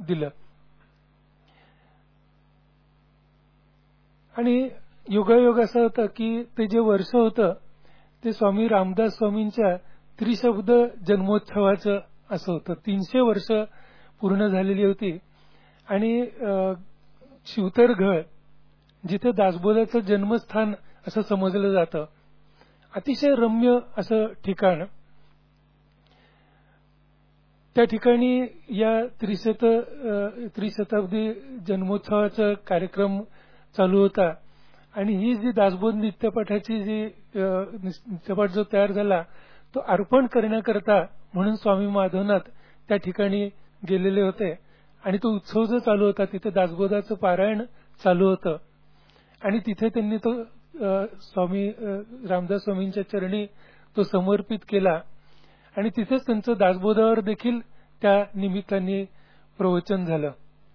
दिलं. आणि योगायोग असं होतं की ते जे वर्ष होतं ते स्वामी रामदास स्वामींच्या त्रिशब्द जन्मोत्सवाचं असं होतं. 300 वर्ष पूर्ण झालेली होती. आणि शिवतरघळ जिथे दासबोधाचं जन्मस्थान असं समजलं जातं, अतिशय रम्य असं ठिकाण. त्या ठिकाणी या त्रिशताब्दी जन्मोत्सवाचा कार्यक्रम चालू होता. आणि ही जी दासबोध नित्यपाठाची जी नित्यपाठ जो तयार झाला तो अर्पण करण्याकरता म्हणून स्वामी माधवनाथ त्या ठिकाणी गेलेले होते. आणि तो उत्सव जो चालू होता तिथे दासबोधाचं पारायण चालू होतं. आणि तिथे त्यांनी तो स्वामी रामदास स्वामींच्या चरणी तो समर्पित केला. आणि तिथेच त्यांचं दासबोधावर देखील त्या निमित्ताने प्रवचन झालं.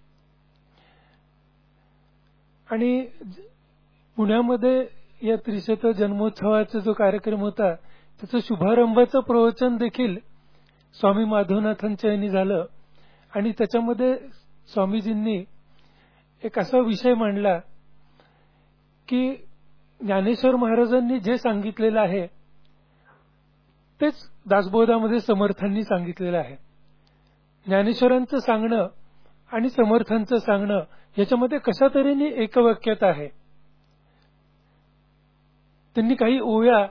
आणि पुण्यामध्ये या त्रिशत जन्मोत्सवाचा जो कार्यक्रम होता त्याचं शुभारंभाचं प्रवचन देखील स्वामी माधवनाथांच्या यांनी झालं. आणि त्याच्यामध्ये स्वामीजींनी एक असा विषय मांडला की ज्ञानेश्वर महाराजांनी जे सांगितलेलं आहे तेच दासबोधामध्ये समर्थांनी सांगितलेलं आहे. ज्ञानेश्वरांचं सांगणं आणि समर्थांचं सांगणं याच्यामध्ये कशा तऱ्हेने एकवाक्यता आहे. त्यांनी काही ओव्या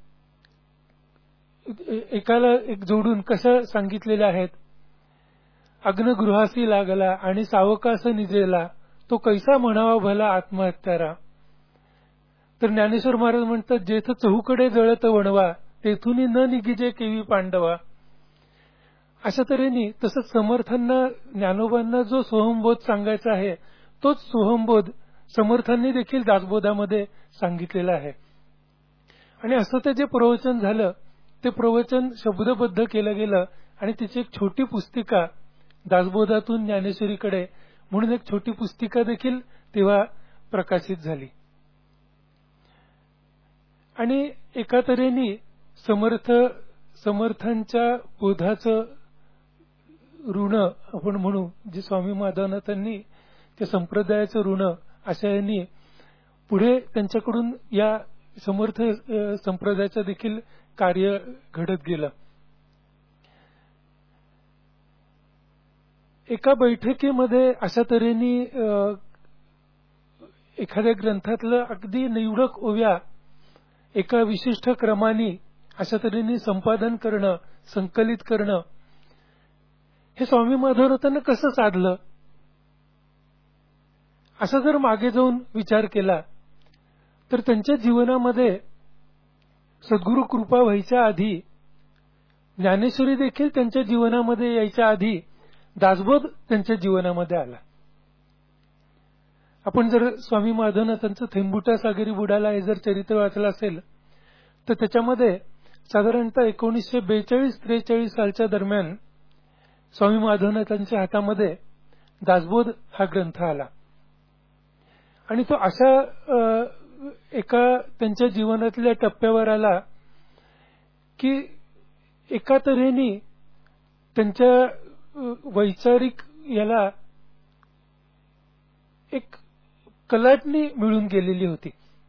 एकाला एक जोडून कशा सांगितलेल्या आहेत. अग्नगृहासी लागला आणि सावकास निजेला तो कैसा म्हणावा भला आत्महत्यारा. तर ज्ञानेश्वर महाराज म्हणतात जेथ चहूकडे जळत वणवा तेथून न निघिजे केवी पांडवा. अशा तऱ्हेने तसंच समर्थांना ज्ञानोबांना जो सोहमबोध सांगायचा आहे तोच सोहमबोध समर्थांनी देखील दासबोधामध्ये सांगितलेला आहे. आणि असं ते जे प्रवचन झालं ते प्रवचन शब्दबद्ध केलं गेलं. आणि तिची एक छोटी पुस्तिका दासबोधातून ज्ञानेश्वरीकडे म्हणून एक छोटी पुस्तिका देखील तेव्हा प्रकाशित झाली. आणि एका तऱ्हेने समर्थांच्या बोधाचं ऋण आपण म्हणू जे स्वामी माधवनाथांनी त्या संप्रदायाचं ऋण अशा यांनी पुढे त्यांच्याकडून या समर्थ संप्रदायाचं देखील कार्य घडत गेलं. एका बैठकीमध्ये अशा तऱ्हेने एखाद्या ग्रंथातलं अगदी निवडक ओव्या एका विशिष्ट क्रमाने अशा तऱ्हेने संपादन करणं संकलित करणं हे स्वामी माधवनाथांना कसं साधलं असं जर मागे जाऊन विचार केला तर त्यांच्या जीवनामध्ये सद्गुरू कृपा व्हायच्या आधी ज्ञानेश्वरी देखील त्यांच्या जीवनामध्ये यायच्या आधी दासबोध त्यांच्या जीवनामध्ये आला. आपण जर स्वामी माधवनाथांचं थेंबुटा सागरी बुडाला हे जर चरित्र वाचलं असेल तर त्याच्यामध्ये साधारणतः 1942-43 सालच्या दरम्यान स्वामी माधवनाथांच्या हातामध्ये दासबोध हा ग्रंथ आला. आणि तो अशा एका त्यांच्या जीवनातल्या टप्प्यावर आला की एका तऱ्हेने त्यांच्या वैचारिक याला एक कलाटणी मिळून गेलेली होती.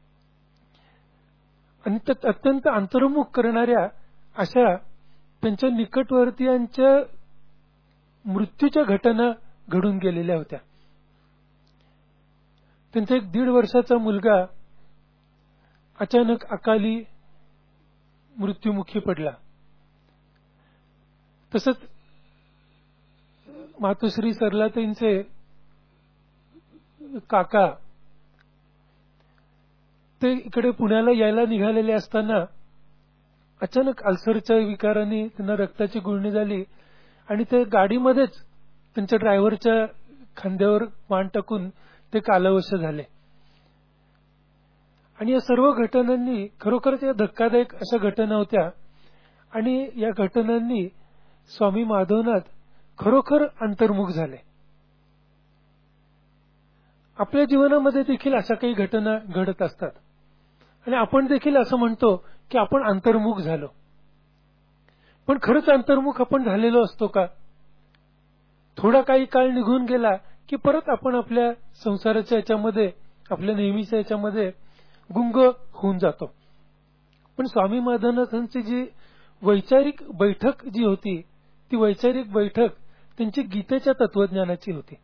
आणि त्यात अत्यंत अंतर्मुख करणाऱ्या अशा त्यांच्या निकटवर्तीयांच्या मृत्यूच्या घटना घडून गेलेल्या होत्या. त्यांचा एक 1.5 वर्षाचा मुलगा अचानक अकाली मृत्युमुखी पडला. तसंच मातोश्री सरलाताईंचे काका ते इकडे पुण्याला यायला निघालेले असताना अचानक अल्सरच्या विकाराने त्यांना रक्ताची गुळणी झाली आणि ते गाडीमध्येच त्यांच्या ड्रायव्हरच्या खांद्यावर मान टाकून ते कालवश झाले. आणि या सर्व घटनांनी खरोखरच या धक्कादायक अशा घटना होत्या. आणि या घटनांनी स्वामी माधवनाथ खरोखर अंतर्मुख झाले. आपल्या जीवनामध्ये देखील अशा काही घटना घडत असतात आणि आपण देखील असं म्हणतो की आपण अंतर्मुख झालो. पण खरंच अंतर्मुख आपण झालेलो असतो का? थोडा काही काळ निघून गेला की परत आपण आपल्या संसाराच्या याच्यामध्ये, आपल्या नेहमीच्या याच्यामध्ये गुंग होऊन जातो. पण स्वामी माधवनाथांची जी वैचारिक बैठक जी होती, ती वैचारिक बैठक त्यांची गीतेच्या तत्वज्ञानाची होती.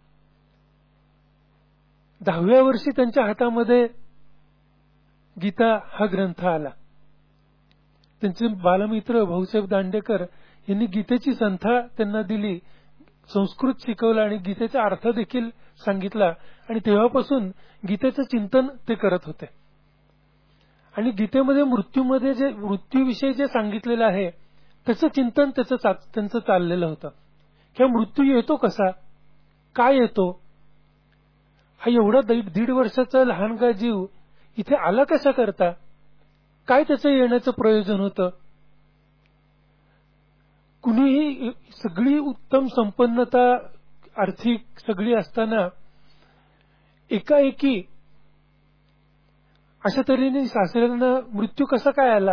10व्या वर्षी त्यांच्या हातामध्ये गीता हा ग्रंथ आला. त्यांचे बालमित्र भाऊसाहेब दांडेकर यांनी गीतेची संथा त्यांना दिली, संस्कृत शिकवलं आणि गीतेचा अर्थ देखील सांगितला. आणि तेव्हापासून गीतेचं चिंतन ते करत होते. आणि गीतेमध्ये मृत्यूविषयी जे सांगितलेलं आहे त्याचं चिंतन त्यांचं चाललेलं होतं. किंवा मृत्यू येतो कसा, काय येतो, हा एवढा 1.5 वर्षाचा लहानगा जीव इथे आला कशा करता, काय त्याचं येण्याचं प्रयोजन होतं. कुणीही सगळी उत्तम संपन्नता आर्थिक सगळी असताना एकाएकी अशा तऱ्हेने सासऱ्यांना मृत्यू कसा काय आला,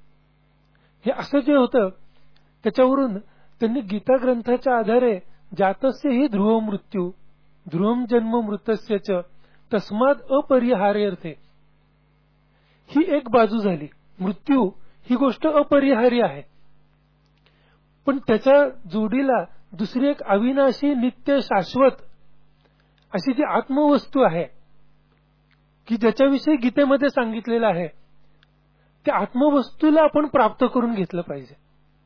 हे असं जे होतं त्याच्यावरून त्यांनी गीता ग्रंथाच्या आधारे जातस्य हि ध्रुव मृत्यू ध्रुवम जन्म मृतस्य च तस्माद अपरिहार्यर्थे, ही एक बाजू झाली. मृत्यू ही गोष्ट अपरिहार्य आहे, पण त्याच्या जोडीला दुसरी एक अविनाशी नित्य शाश्वत अशी जी आत्मवस्तू आहे की ज्याच्याविषयी गीतेमध्ये सांगितलेलं आहे, त्या आत्मवस्तूला आपण प्राप्त करून घेतलं पाहिजे.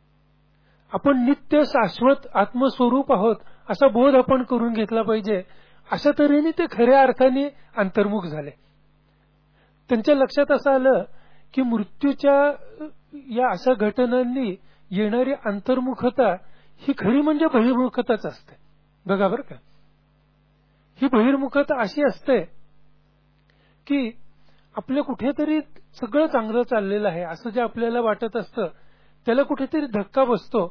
आपण नित्य शाश्वत आत्मस्वरूप आहोत असा बोध आपण करून घेतला पाहिजे. अशा तऱ्हेने ते खऱ्या अर्थाने अंतर्मुख झाले. त्यांच्या लक्षात असं आलं की मृत्यूच्या या अशा घटनांनी येणारी अंतर्मुखता ही खरी म्हणजे बहिर्मुखताच असते. बघा बरं का, ही बहिर्मुखता अशी असते की आपल्या कुठेतरी सगळं चांगलं चाललेलं आहे असं जे आपल्याला वाटत असतं त्याला कुठेतरी धक्का बसतो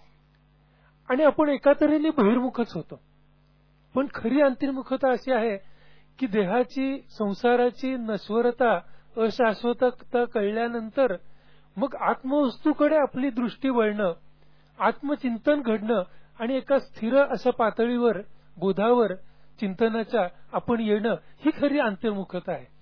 आणि आपण एका तऱ्हेने बहिर्मुखच होतो. पण खरी अंतर्मुखता अशी आहे की देहाची, संसाराची नश्वरता, अशाश्वतता कळल्यानंतर मग आत्मवस्तूकडे आपली दृष्टी वळणं, आत्मचिंतन घडणं आणि एका स्थिर अशा पातळीवर, बोधावर, चिंतनाच्या आपण येणं, ही खरी अंतर्मुखता आहे.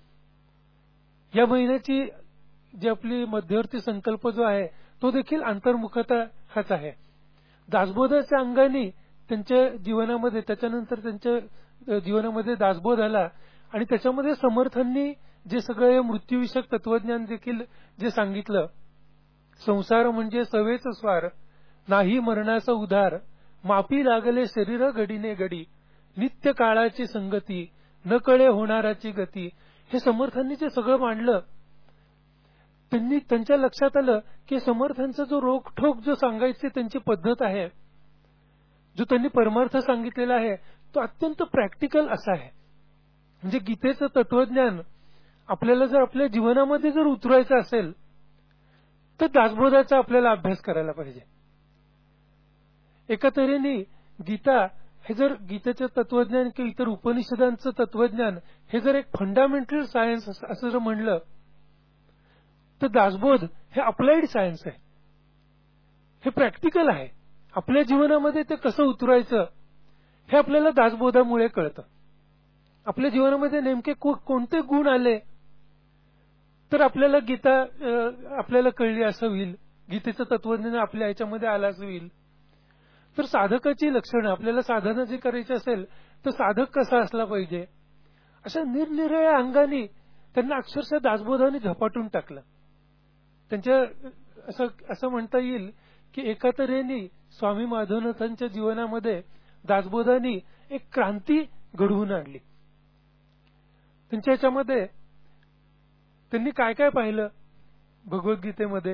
या महिन्याची जी आपली मध्यवर्ती संकल्प जो आहे तो देखील अंतर्मुखता हाच आहे. दासबोधाच्या अंगाने त्यांच्या जीवनामध्ये, त्याच्यानंतर त्यांच्या जीवनामध्ये दासबोध आला आणि त्याच्यामध्ये समर्थांनी जे सगळे मृत्यूविषयक तत्वज्ञान देखील जे सांगितलं, संसार म्हणजे सवेच स्वार, नाही मरणाचा उधार, मापी लागले शरीर घडीने घडी, नित्य काळाची संगती, न कळे होणाराची गती, हे समर्थांनी जे सगळं मांडलं, त्यांच्या लक्षात आलं की समर्थांचा जो रोखठोक जो सांगायची त्यांची पद्धत आहे, जो त्यांनी परमार्थ सांगितलेला आहे, तो अत्यंत प्रॅक्टिकल असा आहे. म्हणजे गीतेचं तत्वज्ञान आपल्याला जर आपल्या जीवनामध्ये जर उतरवायचं असेल तर दासबोधाचा आपल्याला अभ्यास करायला पाहिजे. एका तऱ्हेने गीता हे जर गीतेचं तत्वज्ञान किंवा इतर उपनिषदांचं तत्वज्ञान हे जर एक फंडामेंटल सायन्स असं जर म्हणलं तर दासबोध हे अप्लाइड सायन्स आहे. हे प्रॅक्टिकल आहे. आपल्या जीवनामध्ये ते कसं उतरवायचं हे आपल्याला दासबोधामुळे कळतं. आपल्या जीवनामध्ये नेमके कोणते गुण आले तर आपल्याला गीता आपल्याला कळली असं होईल, गीतेचं तत्वज्ञान आपल्या ह्याच्यामध्ये आलं असं होईल. तर साधकाची लक्षणं, आपल्याला साधना जी करायची असेल तर साधक कसा असला पाहिजे, अशा निरनिराळ्या अंगाने त्यांना अक्षरशः दासबोधाने झपाटून टाकलं. त्यांच्या असं म्हणता येईल की एका तऱ्हेने स्वामी माधवनाथांच्या जीवनामध्ये दासबोधाने एक क्रांती घडवून आणली. त्यांच्या याच्यामध्ये त्यांनी काय काय पाहिलं भगवद्गीतेमध्ये,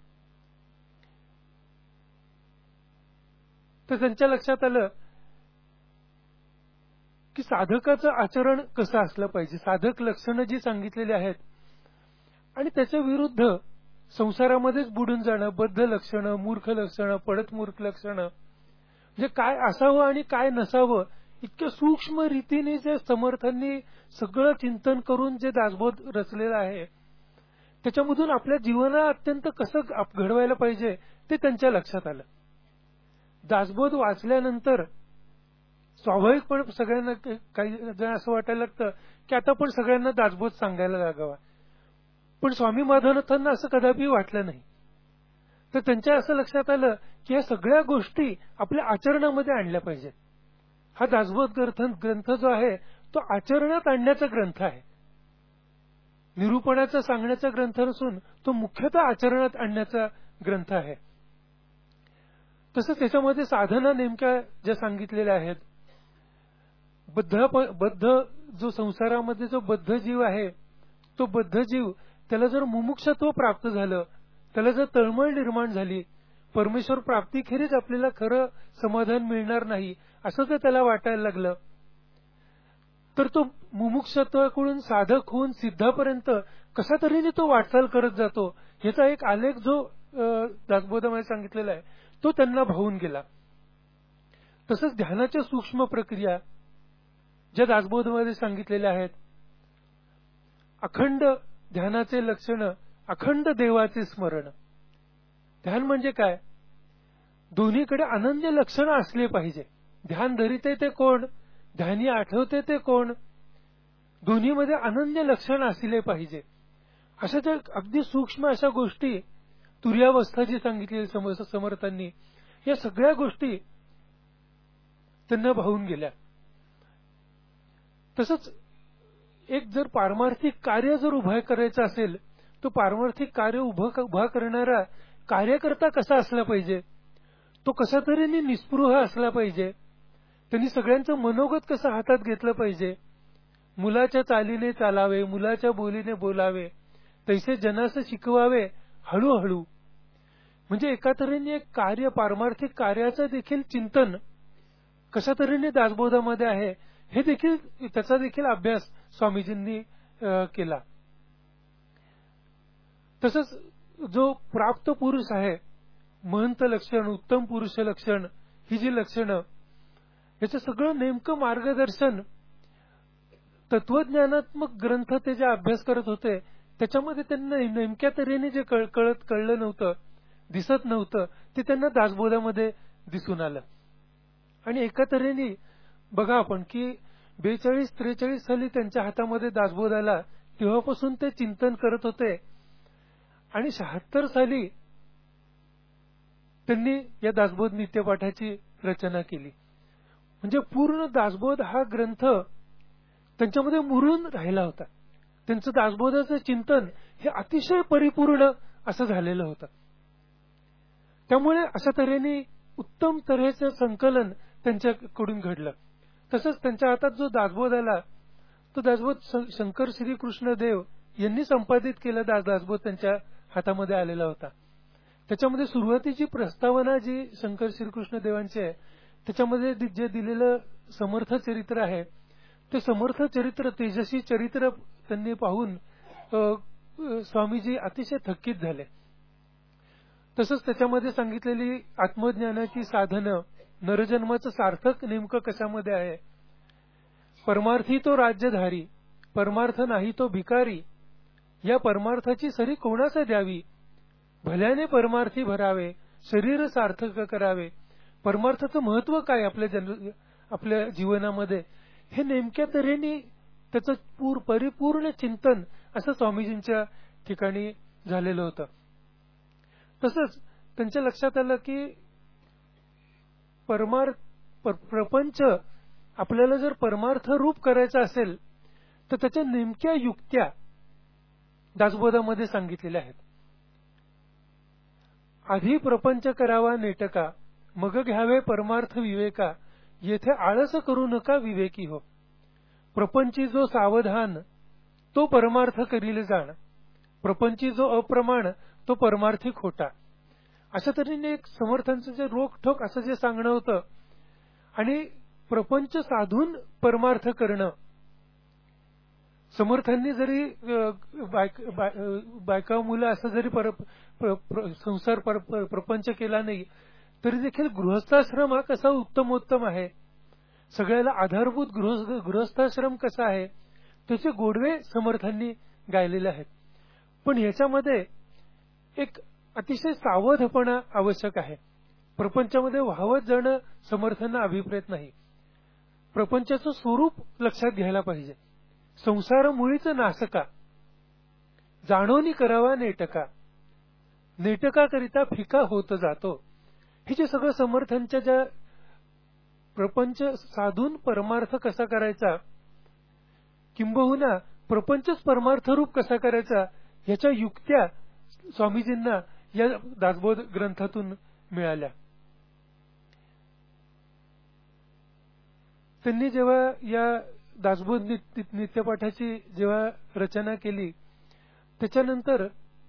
तर त्यांच्या लक्षात आलं की साधकाचं आचरण कसं असलं पाहिजे, साधक लक्षणं जी सांगितलेली आहेत आणि त्याच्या विरुद्ध संसारामध्येच बुडून जाणं, बद्ध लक्षणं, मूर्ख लक्षणं, पडत मूर्ख लक्षणं, म्हणजे काय असावं आणि काय नसावं इतक्या सूक्ष्म रीतीने जे समर्थांनी सगळं चिंतन करून जे दासबोध रचलेला आहे त्याच्यामधून आपल्या जीवनाला अत्यंत कसं घडवायला पाहिजे ते त्यांच्या लक्षात आलं. दासबोध वाचल्यानंतर स्वाभाविकपणे सगळ्यांना काही जण असं वाटायला लागतं की आता पण सगळ्यांना दासबोध सांगायला लागावा. पण स्वामी माधवनाथांना असं कदापि वाटलं नाही. तर त्यांच्या असं लक्षात आलं की या सगळ्या गोष्टी आपल्या आचरणामध्ये आणल्या पाहिजेत. हा दासबोध ग्रंथ जो आहे तो आचरणात आणण्याचा ग्रंथ आहे. निरूपणाचा सांगण्याचा ग्रंथ नसून तो मुख्यतः आचरणात आणण्याचा ग्रंथ आहे. तसंच त्याच्यामध्ये साधना नेमक्या ज्या सांगितलेल्या आहेत. बद्ध जो संसारामध्ये जो बद्ध जीव आहे तो बद्ध जीव त्याला जर मुमुक्षत्व प्राप्त झालं, त्याला जर तळमळ निर्माण झाली, परमेश्वर प्राप्तीखेरीज आपल्याला खरं समाधान मिळणार नाही असं जर त्याला वाटायला लागलं, तर तो मुमुक्षत्वाकडून साधक होऊन सिद्धापर्यंत कशा तऱ्हेने तो वाटचाल करत जातो याचा एक आलेख जो दासबोधामध्ये सांगितलेला आहे तो त्यांना भावून गेला. तसंच ध्यानाच्या सूक्ष्म प्रक्रिया ज्या दासबोधामध्ये सांगितलेल्या आहेत. अखंड ध्यानाचे लक्षण, अखंड देवाचे स्मरण. ध्यान म्हणजे काय? दोन्हीकडे अनन्य लक्षण असले पाहिजे. ध्यान धरिते ते कोण, ध्यानी आठवते ते कोण, दोन्हीमध्ये अनन्य लक्षण असले पाहिजे. अशा ज्या अगदी सूक्ष्म अशा गोष्टी तुर्यावस्था जी सांगितली समर्थांनी, या सगळ्या गोष्टी त्यांना भावून गेल्या. तसंच एक जर पारमार्थिक कार्य जर उभा करायचं असेल तो पारमार्थिक कार्य उभा करणारा कार्यकर्ता कसा असला पाहिजे, तो कशा तऱ्हेने निस्पृह असला पाहिजे, त्यांनी सगळ्यांचं मनोगत कसं हातात घेतलं पाहिजे, मुलाच्या चालीने चालावे, मुलाच्या बोलीने बोलावे, तैसे जनास शिकवावे हळूहळू. म्हणजे एका तऱ्हेने एक कार्य, पारमार्थिक कार्याचं देखील चिंतन कशा तऱ्हेने दासबोधामध्ये आहे हे देखील, त्याचा देखील अभ्यास स्वामीजींनी केला. तसंच जो प्राप्त पुरुष आहे, महंत लक्षण, उत्तम पुरुष लक्षण, ही जी लक्षणं, याचं सगळं नेमकं मार्गदर्शन तत्वज्ञानात्मक ग्रंथ ते जे अभ्यास करत होते त्याच्यामध्ये त्यांना नेमक्या तऱ्हेने जे कळलं नव्हतं, दिसत नव्हतं, ते त्यांना दासबोधामध्ये दिसून आलं. आणि एका तऱ्हेने बघा आपण की 42-43 साली त्यांच्या हातामध्ये दासबोध आला, तेव्हापासून ते चिंतन करत होते आणि 76 साली त्यांनी या दासबोध नित्यपाठाची रचना केली. म्हणजे पूर्ण दासबोध हा ग्रंथ त्यांच्यामध्ये मुरून राहिला होता. त्यांचं दासबोधाचं चिंतन हे अतिशय परिपूर्ण असं झालेलं होतं. त्यामुळे अशा तऱ्हेने उत्तम तऱ्हेचं संकलन त्यांच्याकडून घडलं. तसंच त्यांच्या हातात जो दासबोध आला तो दासबोध शंकर श्रीकृष्ण देव यांनी संपादित केलेला दासबोध त्यांच्या हातामध्ये आलेला होता. त्याच्यामध्ये सुरुवातीची प्रस्तावना जी शंकर श्रीकृष्ण देवांची आहे त्याच्यामध्ये जे दिलेलं समर्थ चरित्र आहे ते समर्थ चरित्र, तेजस्वी चरित्र त्यांनी पाहून स्वामीजी अतिशय थक्कित झाले. तसंच त्याच्यामध्ये सांगितलेली आत्मज्ञानाची साधनं, नरजन्माचं सार्थक नेमकं कशामध्ये आहे, परमार्थी तो राज्यधारी, परमार्थ नाही तो भिकारी, या परमार्थाची सरी कोणास द्यावी, भल्याने परमार्थी भरावे, शरीर सार्थक करावे. परमार्थाचं महत्व काय आपल्या जीवनामध्ये, हे नेमक्या तऱ्हेने त्याचं परिपूर्ण चिंतन असं स्वामीजींच्या ठिकाणी झालेलं होतं. तसंच त्यांच्या लक्षात आलं की प्रपंच आपल्याला जर परमार्थ रूप करायचा असेल तर त्याच्या नेमक्या युक्त्या दासबोधामध्ये सांगितलेल्या आहेत. आधी प्रपंच करावा नेटका, मग घ्यावे परमार्थ विवेका, येथे आळस करू नका विवेकी हो. प्रपंची जो सावधान तो परमार्थ करील जाण, प्रपंची जो अप्रमाण तो परमार्थी खोटा. अशा तऱ्हेने एक समर्थांचं जे रोखठोक असं जे सांगणं होतं. आणि प्रपंच साधून परमार्थ करणं, समर्थांनी जरी बायका मुलं असं जरी संसार प्रपंच केला नाही तरी देखील गृहस्थाश्रम हा कसा उत्तमोत्तम आहे, सगळ्याला आधारभूत गृहस्थाश्रम कसा आहे, त्याचे गोडवे समर्थांनी गायलेले आहेत. पण ह्याच्यामध्ये एक अतिशय सावधपणा आवश्यक आहे. प्रपंचामध्ये वाहवत जाणं समर्थांना अभिप्रेत नाही. प्रपंचाचं स्वरूप लक्षात घ्यायला पाहिजे. संसार मुळीच नासका, जाणोनी करावा नेटका, नेटकाकरिता फिका होत जातो. हे जे सगळं समर्थांच्या ज्या प्रपंच साधून परमार्थ कसा करायचा, किंबहुना प्रपंचच परमार्थरूप कसा करायचा, ह्याच्या युक्त्या स्वामीजींना या दासबोध ग्रंथातून मिळाल्या. त्यांनी जेव्हा या दासबोध नित्यपाठाची जेव्हा रचना केली, त्याच्यानंतर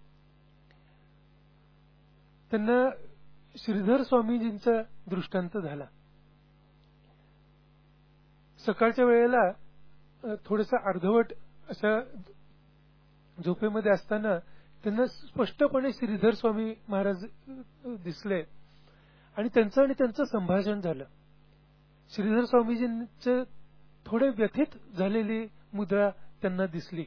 त्यांना श्रीधर स्वामीजींचा दृष्टांत झाला. सकाळच्या वेळेला थोडंसं अर्धवट अशा झोपेमध्ये असताना त्यांना स्पष्टपणे श्रीधर स्वामी महाराज दिसले आणि त्यांचं संभाषण झालं. श्रीधर स्वामीजींचे थोडे व्यथित झालेली मुद्रा त्यांना दिसली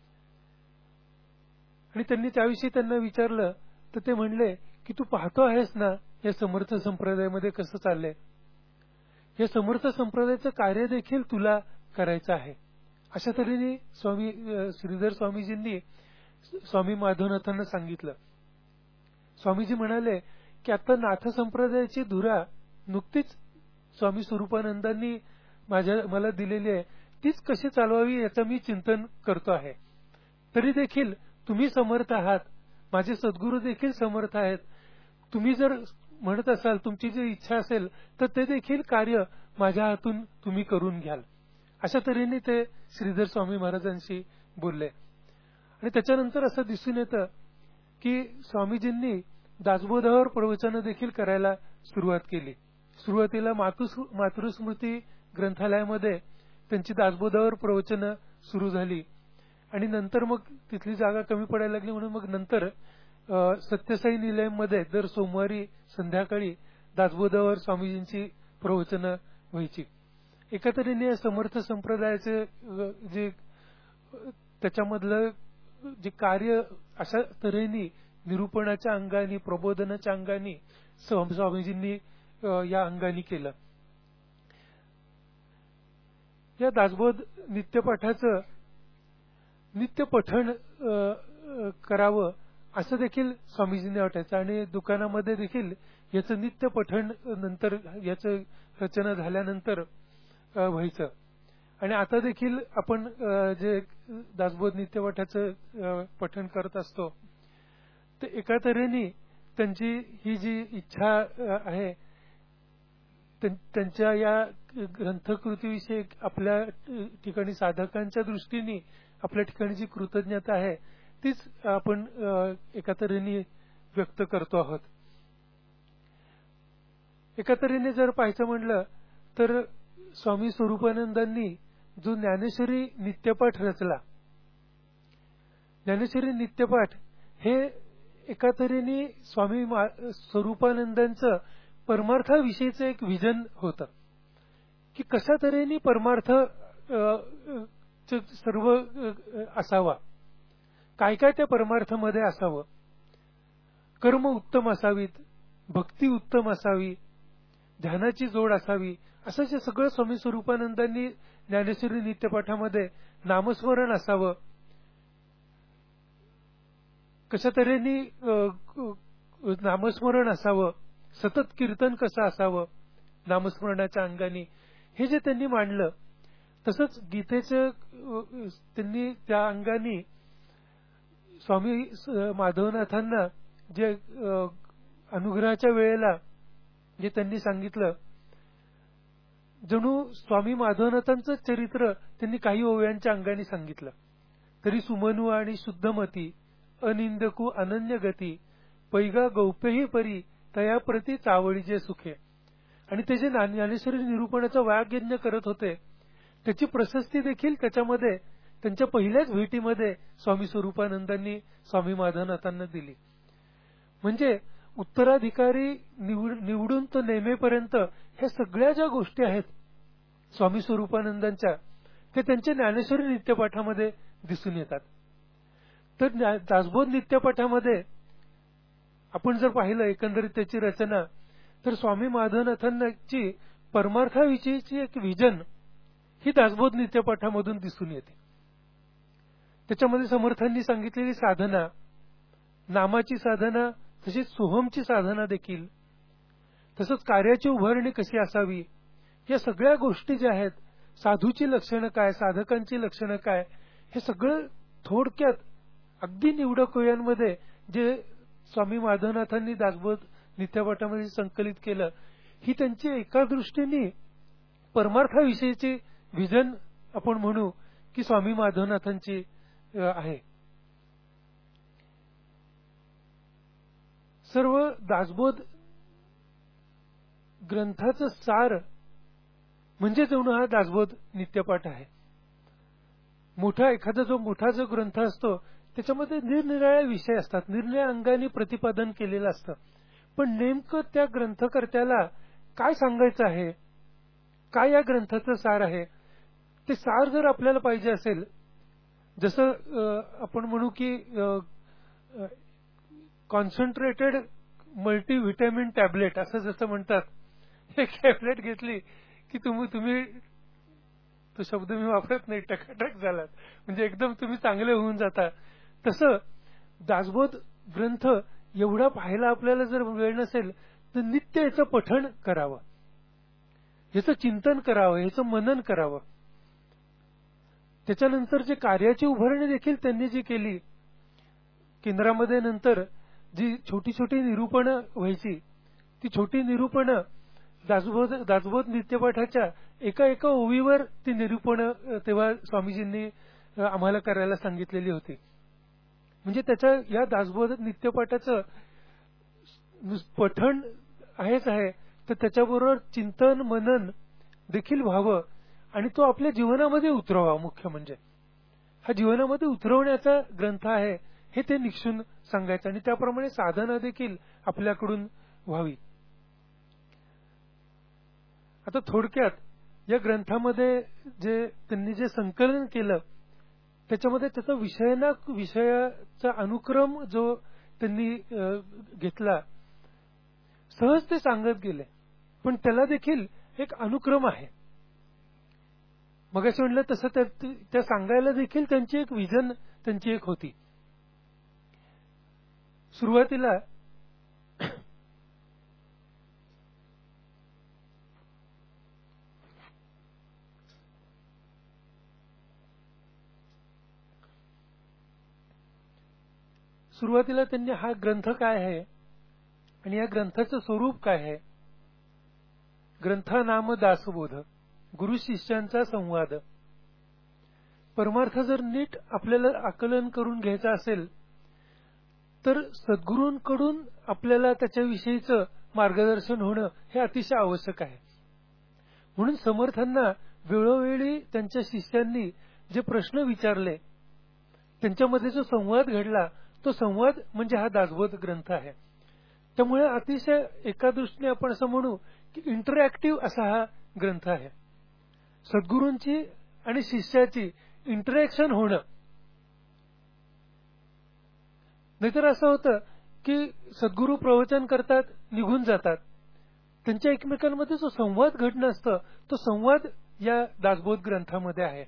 आणि त्यांनी त्याविषयी त्यांना विचारलं तर ते म्हणले की तू पाहतो आहेस ना या समर्थ संप्रदायामध्ये कसं चाललंय, या समर्थ संप्रदायाचं कार्य देखील तुला करायचं आहे. अशा तऱ्हेने श्रीधर स्वामीजींनी स्वामी माधवनाथांना सांगितलं. स्वामीजी म्हणाले की आता नाथ संप्रदायाची धुरा नुकतीच स्वामी स्वरूपानंदांनी मला दिलेली आहे, तीच कशी चालवावी याचं मी चिंतन करतो आहे. तरी देखील तुम्ही समर्थ आहात, माझे सद्गुरू देखील समर्थ आहेत. तुम्ही जर म्हणत असाल, तुमची जी इच्छा असेल तर ते देखील कार्य माझ्या हातून तुम्ही करून घ्याल. अशा तऱ्हेने ते श्रीधर स्वामी महाराजांशी बोलले. आणि त्याच्यानंतर असं दिसून येतं की स्वामीजींनी दासबोधावर प्रवचनं देखील करायला सुरुवात केली. सुरुवातीला मातृस्मृती ग्रंथालयामध्ये त्यांची दासबोधावर प्रवचनं सुरू झाली आणि नंतर मग तिथली जागा कमी पडायला लागली म्हणून मग नंतर सत्यसाई निलयमध्ये दर सोमवारी संध्याकाळी दासबोधावर स्वामीजींची प्रवचनं व्हायची. एका तऱ्हेने समर्थ संप्रदायाचे जे त्याच्यामधलं जे कार्य अशा तऱ्हेने निरूपणाच्या अंगाने प्रबोधनाच्या अंगाने स्वामीजींनी या अंगाने केलं. या दासबोध नित्यपाठाचं नित्य पठण करावं असं देखील स्वामीजींनी वाटायचं आणि दुकानामध्ये देखील याचं नित्य पठण नंतर याचं रचना झाल्यानंतर व्हायचं. आणि आता देखील आपण जे दासबोध नित्यपाठाचं पठण करत असतो ते एका तऱ्हेने त्यांची ही जी इच्छा आहे त्यांच्या या ग्रंथकृतीविषयी आपल्या ठिकाणी साधकांच्या दृष्टीने आपल्या ठिकाणी जी कृतज्ञता आहे तीच आपण एका तऱ्हेने व्यक्त करतो आहोत. एका तऱ्हेने जर पाहायचं म्हणलं तर स्वामी स्वरूपानंदांनी जो ज्ञानेश्वरी नित्यपाठ रचला, ज्ञानेश्वरी नित्यपाठ हे एका तऱ्हेने स्वामी स्वरूपानंदांचं परमार्थाविषयीचं एक विजन होतं की कशा तऱ्हेने परमार्थ सर्व असावा, काय काय त्या परमार्थामध्ये असावं, कर्म उत्तम असावीत, भक्ती उत्तम असावी, ध्यानाची जोड असावी, असं जे सगळं स्वामी स्वरूपानंदांनी ज्ञानेश्वरी नित्यपाठामध्ये नामस्मरण असावं, कशा तऱ्हेने नामस्मरण असावं, सतत कीर्तन कसं असावं नामस्मरणाच्या अंगाने, हे जे त्यांनी मांडलं. तसंच गीतेचं त्यांनी त्या अंगाने स्वामी माधवनाथांना जे अनुग्रहाच्या वेळेला जे त्यांनी सांगितलं, जणू स्वामी माधवनाथांचं चरित्र त्यांनी काही ओव्यांच्या अंगाने सांगितलं. तरी सुमनू आणि शुद्धमती, अनिंदकू अनन्य गती, पैगा गौप्यही परी, तया प्रती चावळीचे सुखे. आणि ते जे ज्ञानेश्वरी निरूपणाचं वाग्यज्ञ करत होते त्याची प्रशस्ती देखील त्याच्यामध्ये त्यांच्या पहिल्याच भेटीमध्ये स्वामी स्वरूपानंदांनी स्वामी माधवनाथांना दिली. म्हणजे उत्तराधिकारी निवडून तो नेमेपर्यंत ह्या सगळ्या ज्या गोष्टी आहेत स्वामी स्वरूपानंदांच्या ते त्यांच्या ज्ञानेश्वरी नित्यपाठामध्ये दिसून येतात. तर दासबोध नित्यपाठामध्ये आपण जर पाहिलं एकंदरीत त्याची रचना तर स्वामी माधवनाथांची परमार्थाविषयीची एक विजन ही दासबोध नित्यपाठामधून दिसून येते. त्याच्यामध्ये समर्थांनी सांगितलेली साधना, नामाची साधना, तशीच सोहमची साधना देखील, तसंच कार्याची उभारणी कशी असावी, या सगळ्या गोष्टी ज्या आहेत, साधूची लक्षणं काय, साधकांची लक्षणं काय, हे सगळं थोडक्यात अगदी निवडक ओळ्यांमध्ये जे स्वामी माधवनाथांनी दासबोध नित्यपाठामध्ये संकलित केलं, ही त्यांची एका दृष्टीने परमार्थाविषयीची व्हिजन आपण म्हणू की स्वामी माधवनाथांची आहे. सर्व दासबोध ग्रंथाचं सार म्हणजे जणू हा दासबोध नित्यपाठ आहे. एखादा जो मोठा ग्रंथ असतो त्याच्यामध्ये निरनिराळे विषय असतात, निरनिराळ्या अंगाने प्रतिपादन केलेलं असतं, पण नेमकं त्या ग्रंथकर्त्याला काय सांगायचं आहे, काय या ग्रंथाचं सार आहे, ते सार जर आपल्याला पाहिजे असेल, जसं आपण म्हणू की कॉन्सन्ट्रेटेड मल्टीव्हिटॅमिन टॅबलेट असं जसं म्हणतात, एक टॅबलेट घेतली की तुम्ही तो शब्द मी वापरत नाही, टकाटक झालात म्हणजे एकदम तुम्ही चांगले होऊन जाता. तसं दासबोध ग्रंथ एवढा पाहायला आपल्याला जर वेळ नसेल तर नित्य याचं पठण करावं, याचं चिंतन करावं, याचं मनन करावं. त्याच्यानंतर जे कार्याची उभारणी देखील त्यांनी जी केली, केंद्रामध्ये नंतर जी छोटी छोटी निरूपणं व्हायची, ती छोटी निरूपणं दासबोध नित्यपाठाच्या एका एका ओवीवर ती निरूपणं तेव्हा स्वामीजींनी आम्हाला करायला सांगितलेली होती. म्हणजे त्याच्या या दासबोध नित्यपाठाचं पठण आहेच आहे, तर त्याच्याबरोबर चिंतन मनन देखील व्हावं आणि तो आपल्या जीवनामध्ये उतरवा. मुख्य म्हणजे हा जीवनामध्ये उतरवण्याचा ग्रंथ आहे हे ते निक्षून सांगायचं आणि त्याप्रमाणे साधना देखील आपल्याकडून व्हावी. आता थोडक्यात या ग्रंथामध्ये त्यांनी जे संकलन केलं त्याच्यामध्ये त्याचा विषयाचा अनुक्रम जो त्यांनी घेतला, सहज ते सांगत गेले, पण त्याला देखील एक अनुक्रम आहे. मग असं म्हणलं तसं त्या सांगायला देखील त्यांची एक व्हिजन त्यांची एक होती. सुरुवातीला त्यांनी हा ग्रंथ काय आहे आणि या ग्रंथाचं स्वरूप काय आहे, ग्रंथा नाम दासबोध, गुरु शिष्यांचा संवाद. परमार्थ जर नीट आपल्याला आकलन करून घ्यायचा असेल तर सद्गुरूंकडून आपल्याला त्याच्याविषयीचं मार्गदर्शन होणं हे अतिशय आवश्यक आहे. म्हणून समर्थांना वेळोवेळी त्यांच्या शिष्यांनी जे प्रश्न विचारले, त्यांच्यामध्ये जो संवाद घडला, तो संवाद म्हणजे हा दासबोध ग्रंथ आहे. त्यामुळे अतिशय एका दृष्टीने आपण असं म्हणू की इंटरॅक्टिव्ह असा हा ग्रंथ आहे. सद्गुरूंची आणि शिष्याची इंटरॅक्शन होणं. नाहीतर असं होतं की सद्गुरू प्रवचन करतात, निघून जातात, त्यांच्या एकमेकांमध्ये जो संवाद घडणं असतं तो संवाद या दासबोध ग्रंथामध्ये आहे.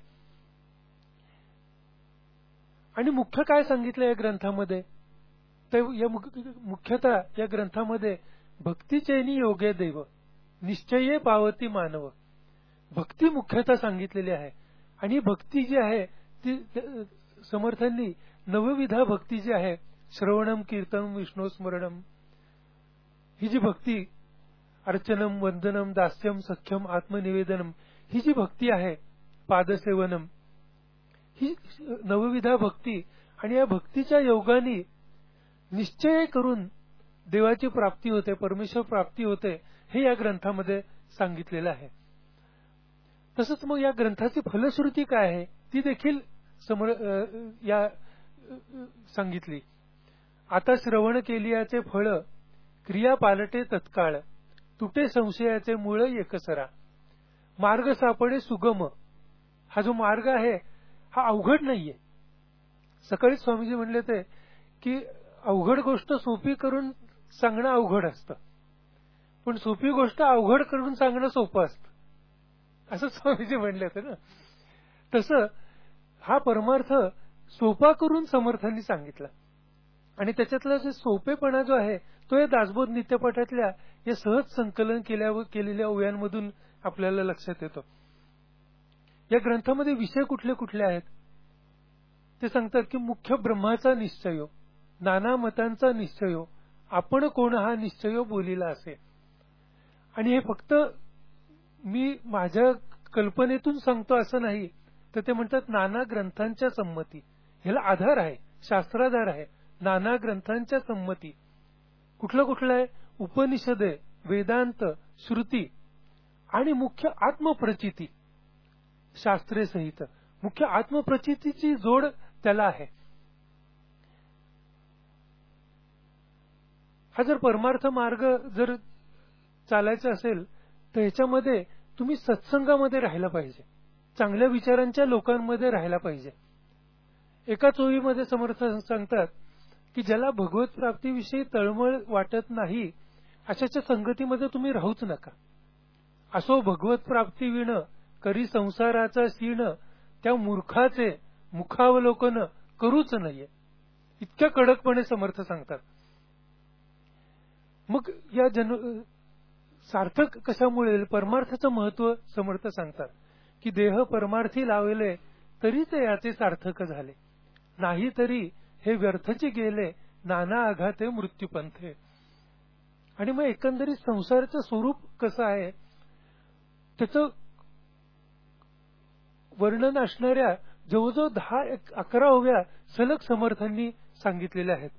आणि मुख्य काय सांगितलं या ग्रंथामध्ये, तर मुख्यतः या ग्रंथामध्ये भक्तीचैनी योगे दैव निश्चये पावती मानव, भक्ती मुख्यतः सांगितलेली आहे. आणि भक्ती जी आहे ती समर्थांनी नवविधा भक्ती जी आहे, श्रवणम कीर्तनम विष्णू स्मरणम, ही जी भक्ती, अर्चनम वंदनम दास्यम सख्यम आत्मनिवेदनम, ही जी भक्ती आहे, पादसेवनम, ही नवविधा भक्ती. आणि या भक्तीच्या योगाने निश्चय करून देवाची प्राप्ती होते, परमेश्वर प्राप्ती होते, हे या ग्रंथामध्ये सांगितलेलं आहे. तसंच मग या ग्रंथाची फलश्रुती काय आहे ती देखील या सांगितली. आता श्रवण केलियाचे फळ क्रिया पालटे तत्काळ, तुटे संशयाचे मूळ एकसरा, मार्ग सापडे सुगम. हा जो मार्ग आहे हा अवघड नाहीये. सकाळी स्वामीजी म्हणले ते की अवघड गोष्ट सोपी करून सांगणं अवघड असतं, पण सोपी गोष्ट अवघड करून सांगणं सोपं असतं. असं स्वामीजी म्हणले होते ना. तसं हा परमार्थ सोपा करून समर्थांनी सांगितला आणि त्याच्यातला जे सोपेपणा जो आहे तो या दासबोध नित्यपाठातल्या या सहज संकलन केलेल्या ओव्यांमधून आपल्याला लक्षात येतो. या ग्रंथामध्ये विषय कुठले कुठले आहेत ते सांगतात की मुख्य ब्रह्माचा निश्चयो, नाना मतांचा निश्चयो, आपण कोण हा निश्चयो बोलिला असे. आणि हे फक्त मी माझ्या कल्पनेतून सांगतो असं नाही, तर ते म्हणतात नाना ग्रंथांच्या संमती. ह्याला आधार आहे, शास्त्राधार आहे. नाना ग्रंथांच्या संमती कुठलं कुठलं आहे? उपनिषदे, वेदांत, श्रुती आणि मुख्य आत्मप्रचिती शास्त्रे सहित. मुख्य आत्मप्रचितीची जोड त्याला आहे. हा जर परमार्थ मार्ग जर चालायचा असेल तर ह्याच्यामध्ये तुम्ही सत्संगामध्ये राहायला पाहिजे, चांगल्या विचारांच्या लोकांमध्ये राहायला पाहिजे. एकाच ओळीमध्ये समर्थ सांगतात की ज्याला भगवत प्राप्तीविषयी तळमळ वाटत नाही अशाच्या संगतीमध्ये तुम्ही राहूच नका. असो भगवत प्राप्ती विण करी संसाराचा सीण, त्या मूर्खाचे मुखावलोकन करूच नये. इतक्या कडकपणे समर्थ सांगतात. मग या सार्थक कशामुळे परमार्थाचं महत्व समर्थ सांगतात की देह परमार्थी लावले तरी ते याचे सार्थक झाले, नाही तरी हे व्यर्थची गेले नाना आघाते मृत्यूपंथे. आणि मग एकंदरीत संसाराचं स्वरूप कसं आहे त्याचं वर्णन असणाऱ्या जवळजवळ 10-11 ओव्या सलग समर्थांनी सांगितलेल्या आहेत.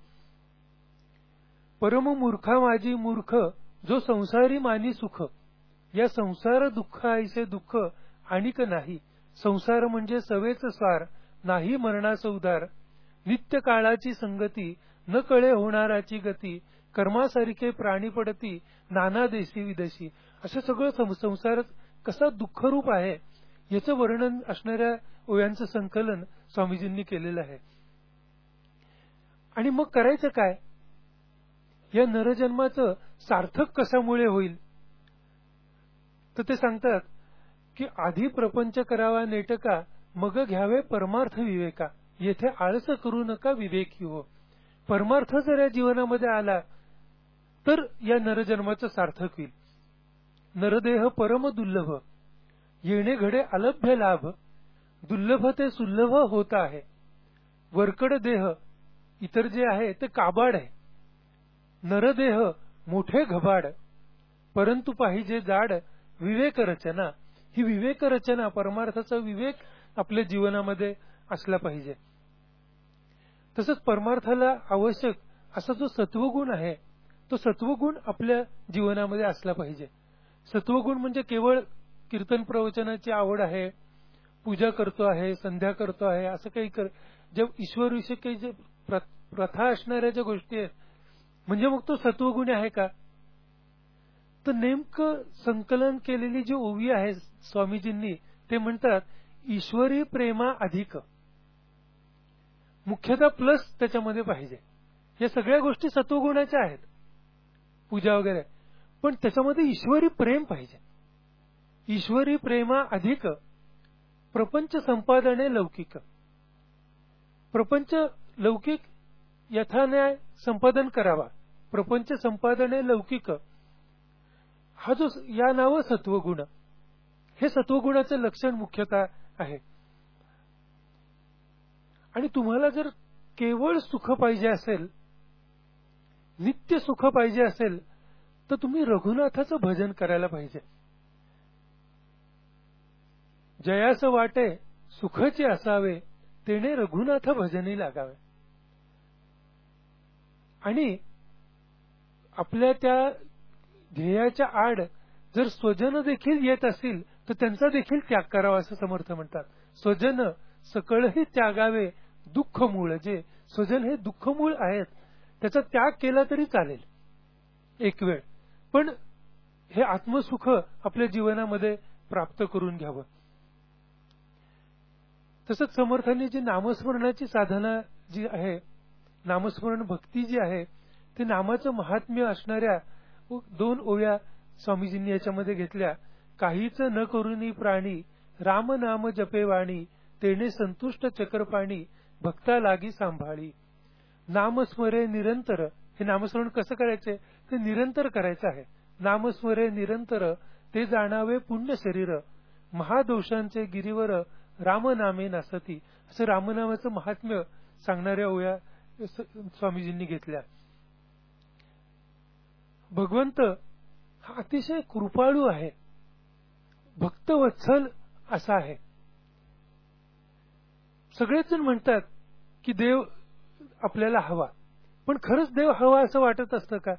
परम मूर्खा माझी मूर्ख जो संसारी मानी सुख, या संसार दुःख आईसे दुःख आणिक नाही. संसार म्हणजे सवेच स्वार, नाही मरणास उदार. नित्य काळाची संगती, न कळे होणाराची गती. कर्मासारखे प्राणी पडती, नाना देशी विदेशी. असं सगळं संसार कसा दुःखरूप आहे याचं वर्णन असणाऱ्या ओव्यांचं संकलन स्वामीजींनी केलेलं आहे. आणि मग करायचं काय? या नरजन्माचं सार्थक कशामुळे होईल तर ते सांगतात की आधी प्रपंच करावा नेटका, मग घ्यावे परमार्थ विवेका. येथे आळस करू नका विवेकी हो. परमार्थ जर या जीवनामध्ये आला तर या नरजन्माचं सार्थक होईल. नरदेह परम दुर्लभ, येणे घडे अलभ्य लाभ. दुर्लभ ते सुलभ होत आहे. वरकड देह इतर जे आहे ते काबाड आहे. नरदेह मोठे घबाड, परंतु पाहिजे जाड विवेक रचना. ही विवेक रचना, परमार्थाचा विवेक आपल्या जीवनामध्ये असला पाहिजे. तसंच परमार्थाला आवश्यक असा जो सत्वगुण आहे तो सत्वगुण आपल्या जीवनामध्ये असला पाहिजे. सत्वगुण म्हणजे केवळ कीर्तन प्रवचनाची आवड आहे, पूजा करतो आहे, संध्या करतो आहे असं काही जे ईश्वरविषयी काही जे प्रथा असणाऱ्या ज्या गोष्टी आहेत म्हणजे मग तो सत्वगुण आहे का? तर नेमकं संकलन केलेली जी ओवी आहे स्वामीजींनी ते म्हणतात ईश्वरी प्रेमा अधिक. मुख्यतः प्लस त्याच्यामध्ये पाहिजे. या सगळ्या गोष्टी सत्वगुणाच्या आहेत, पूजा वगैरे, पण त्याच्यामध्ये ईश्वरी प्रेम पाहिजे. ईश्वरी प्रेमा अधिक प्रपंच संपादने लौकिक. प्रपंच लौकिक यथान्याय संपादन करावा. प्रपंच संपादने लौकिक हा जो या नाव सत्वगुण, हे सत्वगुणाचं लक्षण मुख्यतः आहे. आणि तुम्हाला जर केवळ सुख पाहिजे असेल, नित्य सुख पाहिजे असेल तर तुम्ही रघुनाथाचं भजन करायला पाहिजे. जयास वाटे सुखचे असावे, तेने रघुनाथ भजनी लागावे. आणि आपल्या त्या ध्येयाच्या आड जर स्वजन देखील येत असतील तर त्यांचा देखील त्याग करावा असं समर्थ म्हणतात. स्वजन सकळही त्यागावे दुःख मूळ. जे स्वजन हे दुःखमूळ आहेत त्याचा त्याग केला तरी चालेल एक वेळ, पण हे आत्मसुख आपल्या जीवनामध्ये प्राप्त करून घ्यावं. तसंच समर्थांनी जी नामस्मरणाची साधना जी आहे, नामस्मरण भक्ती जी आहे, ते नामाचं महात्म्य असणाऱ्या 2 ओव्या स्वामीजींनी याच्यामध्ये घेतल्या काहीच न करुनी प्राणी, राम नाम जपेवाणी, तेने संतुष्ट चक्रपाणी, भक्ता लागी सांभाळी. नामस्मरे निरंतर, हे नामस्मरण कसं करायचंय, ते निरंतर करायचं आहे. नामस्मरे निरंतर, ते जाणावे पुण्य शरीर, महादोषांचे गिरीवर, रामनामे नासती. असं रामनामाचं महात्म्य सांगणाऱ्या ओव्या स्वामीजींनी घेतल्या. भगवंत हा अतिशय कृपाळू आहे, भक्तवत्सल असा आहे. सगळेच जण म्हणतात की देव आपल्याला हवा, पण खरंच देव हवा असं वाटत असतं का?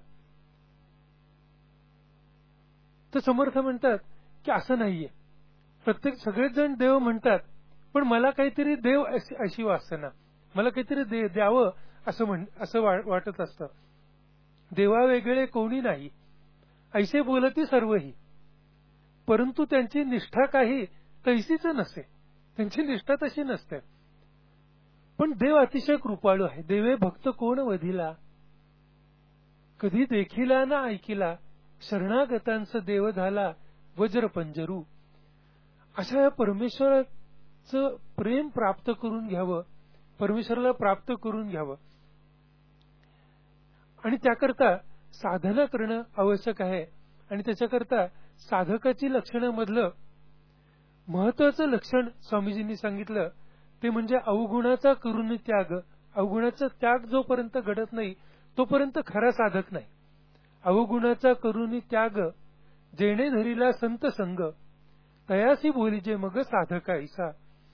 तर समर्थ म्हणतात की असं नाहीये. सगळेच जण देव म्हणतात, पण मला काहीतरी देव अशी वासना, मला काहीतरी द्यावं असं वाटत असतं. देवा वेगळे कोणी नाही, ऐसे बोलती सर्वही, परंतु त्यांची निष्ठा काही तैसीच नसे, त्यांची निष्ठा तशी नसते. पण देव अतिशय कृपाळू आहे. देवे भक्त कोण वधिला, कधी देखिला ना ऐकिला, शरणागतांचं देव झाला वज्रपंजरू. अशा या परमेश्वराचं प्रेम प्राप्त करून घ्यावं, परमेश्वराला प्राप्त करून घ्यावं, आणि त्याकरता साधना करणं आवश्यक आहे. आणि त्याच्याकरता साधकाची लक्षणामधलं महत्वाचं लक्षण स्वामीजींनी सांगितलं ते म्हणजे अवगुणाचा करून त्याग. अवगुणाचा त्याग जोपर्यंत घडत नाही तोपर्यंत खरा साधक नाही. अवगुणाचा करून त्याग, जेणे धरीला संत संग, तयासी बोलीजे मग साधका ऐसा.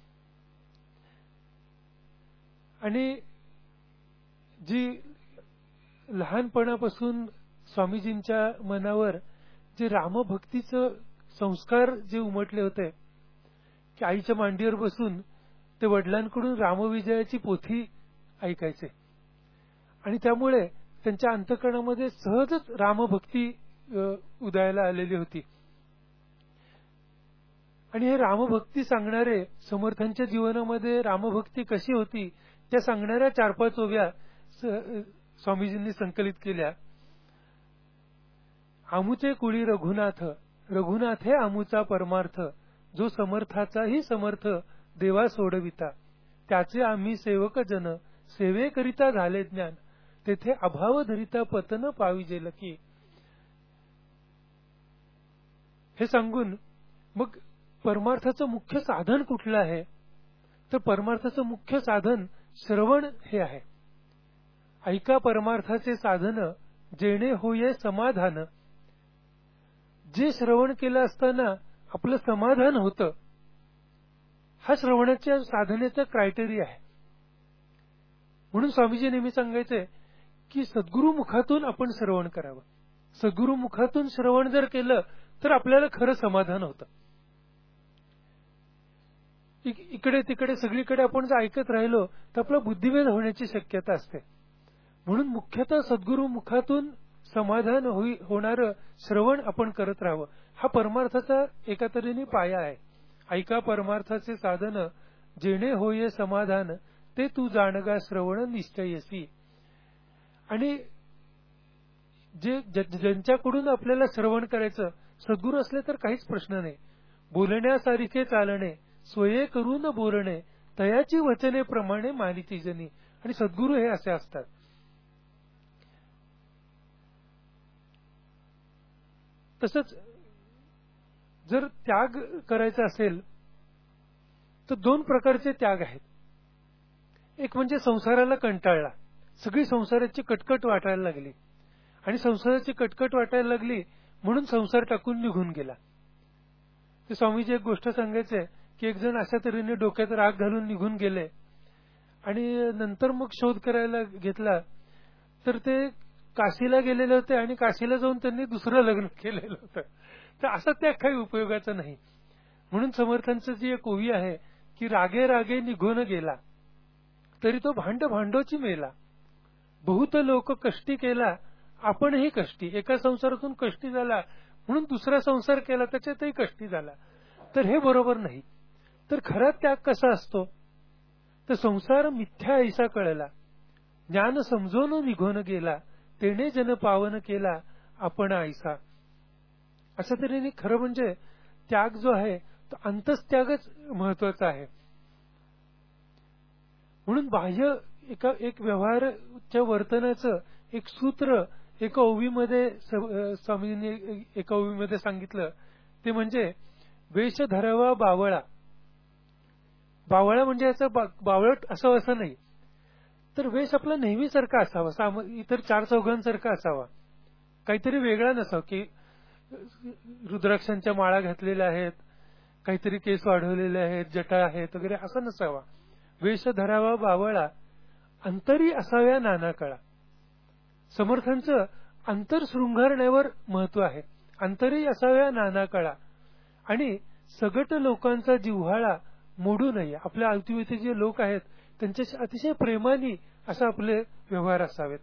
आणि जी लहानपणापासून स्वामीजींच्या मनावर जे रामभक्तीचं संस्कार जे उमटले होते, की आईच्या मांडीवर बसून ते वडिलांकडून रामविजयाची पोथी ऐकायचे, आणि त्यामुळे त्यांच्या अंतःकरणामध्ये सहजच रामभक्ती उदयाला आलेली होती. आणि हे रामभक्ती सांगणारे, समर्थांच्या जीवनामध्ये रामभक्ती कशी होती त्या सांगणाऱ्या 4-5 ओव्या स्वामीजींनी संकलित केल्या. आमुचे कुळी रघुनाथ, रघुनाथे आमुचा परमार्थ, जो समर्थाचाही समर्थ देवा सोडविता, त्याचे आम्ही सेवक जन, सेवेकरिता झाले ज्ञान, तेथे अभाव धरिता पतन पाविजे लकी. हे सांगून मग परमार्थाचं मुख्य साधन कुठलं आहे, तर परमार्थाचं मुख्य साधन श्रवण हे आहे. ऐका परमार्थाचे साधन, जेणे होये समाधान. जे श्रवण केलं असताना आपलं समाधान होतं, हा श्रवणाच्या साधनेचा क्रायटेरिया आहे. म्हणून स्वामीजी नेहमी सांगायचे की सद्गुरु मुखातून आपण श्रवण करावं. सद्गुरु मुखातून श्रवण जर केलं तर आपल्याला खरं समाधान होतं. इकडे तिकडे सगळीकडे आपण जर ऐकत राहिलो तर आपला बुद्धिभेद होण्याची शक्यता असते. म्हणून मुख्यतः सद्गुरु मुखातून समाधान होणारं श्रवण आपण करत राहावं. हा परमार्थाचा एका तऱ्हेने पाया आहे. ऐका परमार्थाचे साधन, जेणे होये समाधान, ते तू जाणगा श्रवण निश्चयसी. आणि ज्यांच्याकडून आपल्याला श्रवण करायचं, सद्गुरू असले तर काहीच प्रश्न नाही. बोलण्यासारखे चालणे, स्वये करून बोलणे, तयाची वचने प्रमाणे मानिती जनी. आणि सद्गुरू हे असे असतात. तसंच जर त्याग करायचा असेल तर 2 प्रकारचे त्याग आहेत. एक म्हणजे संसाराला कंटाळला, सगळी संसाराची कटकट वाटायला लागली, आणि संसाराची कटकट वाटायला लागली म्हणून संसार टाकून निघून गेला. ते स्वामीजी एक गोष्ट सांगायचे की एक जण अशा तऱ्हेने डोक्यात राग घालून निघून गेले, आणि नंतर मग शोध करायला घेतला तर ते काशीला गेलेले होते, आणि काशीला जाऊन त्यांनी दुसरं लग्न केलेलं होतं. तर असा त्याग काही उपयोगाचा नाही. म्हणून समर्थांचं जी एक ओवी आहे की रागे रागे निघून गेला, तरी तो भांड भांडोची मेला, बहुत लोक कष्टी केला, आपणही कष्टी. एका संसारातून कष्टी झाला म्हणून दुसरा संसार केला, त्याच्यातही कष्टी झाला. तर हे बरोबर नाही. तर खरा त्याग कसा असतो, तर संसार मिथ्या ऐसा कळला, ज्ञान समजून निघून गेला, तेने जन पावन केला आपण ऐसा. अशा तऱ्हेने खरं म्हणजे त्याग जो आहे तो अंतस्त्यागच महत्वाचा आहे. म्हणून बाह्य एक व्यवहाराच्या वर्तनाचं एक सूत्र एका ओवीमध्ये स्वामींनी एका ओवीमध्ये सांगितलं, ते म्हणजे वेश धरावा बावळा. बावळा म्हणजे याचं बावळट असं नाही, तर वेश आपला नेहमीसारखा असावा, इतर चार चौघांसारखा असावा, काहीतरी वेगळा नसावा की रुद्राक्षांच्या माळा घातलेल्या आहेत, काहीतरी केस वाढवलेले आहेत, जटा आहेत वगैरे, असं नसावा. वेश धरावा बावळा, अंतरी असाव्या नाना कळा. समर्थांचं अंतर शृंगारण्यावर महत्व आहे. अंतरी असाव्या नाना कळा आणि सगट लोकांचा जिव्हाळा मोडू नये. आपल्या अवतीभोवती जे लोक आहेत त्यांच्याशी अतिशय प्रेमाने असं आपले व्यवहार असावेत.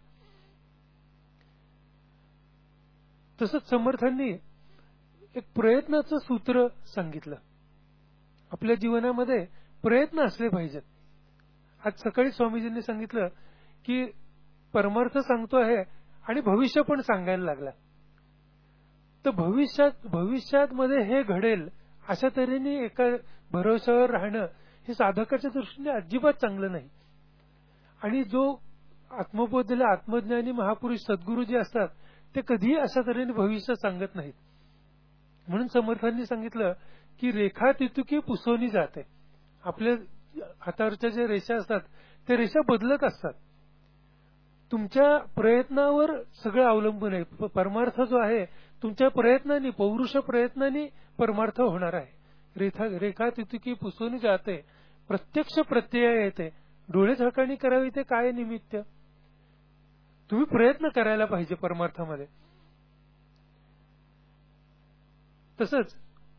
तसंच समर्थांनी एक प्रयत्नाचं सूत्र सांगितलं. आपल्या जीवनामध्ये प्रयत्न असले पाहिजेत. आज सकाळी स्वामीजींनी सांगितलं की परमार्थ सांगतो आहे आणि भविष्य पण सांगायला लागला. तर भविष्यात मध्ये हे घडेल अशा तऱ्हेने एका भरोश्यावर राहणं हे साधकाच्या दृष्टीने अजिबात चांगलं नाही. आणि जो आत्मबोध दिला, आत्मज्ञानी महापुरुष सद्गुरू जे असतात ते कधीही अशा तऱ्हेने भविष्य सांगत नाहीत. म्हणून समर्थांनी सांगितलं की रेखा तितुकी पुसवली जाते. आपल्या हातावरच्या ज्या रेषा असतात त्या रेषा बदलत असतात. तुमच्या प्रयत्नावर सगळं अवलंबून आहे. परमार्थ जो आहे तुमच्या प्रयत्नांनी, पौरुष प्रयत्नांनी परमार्थ होणार आहे. रेखा तितुकी पुसवली जाते, प्रत्यक्ष प्रत्यय येते. डोळे झाकाणी करावी ते काय निमित्त. तुम्ही प्रयत्न करायला पाहिजे परमार्थामध्ये. तसंच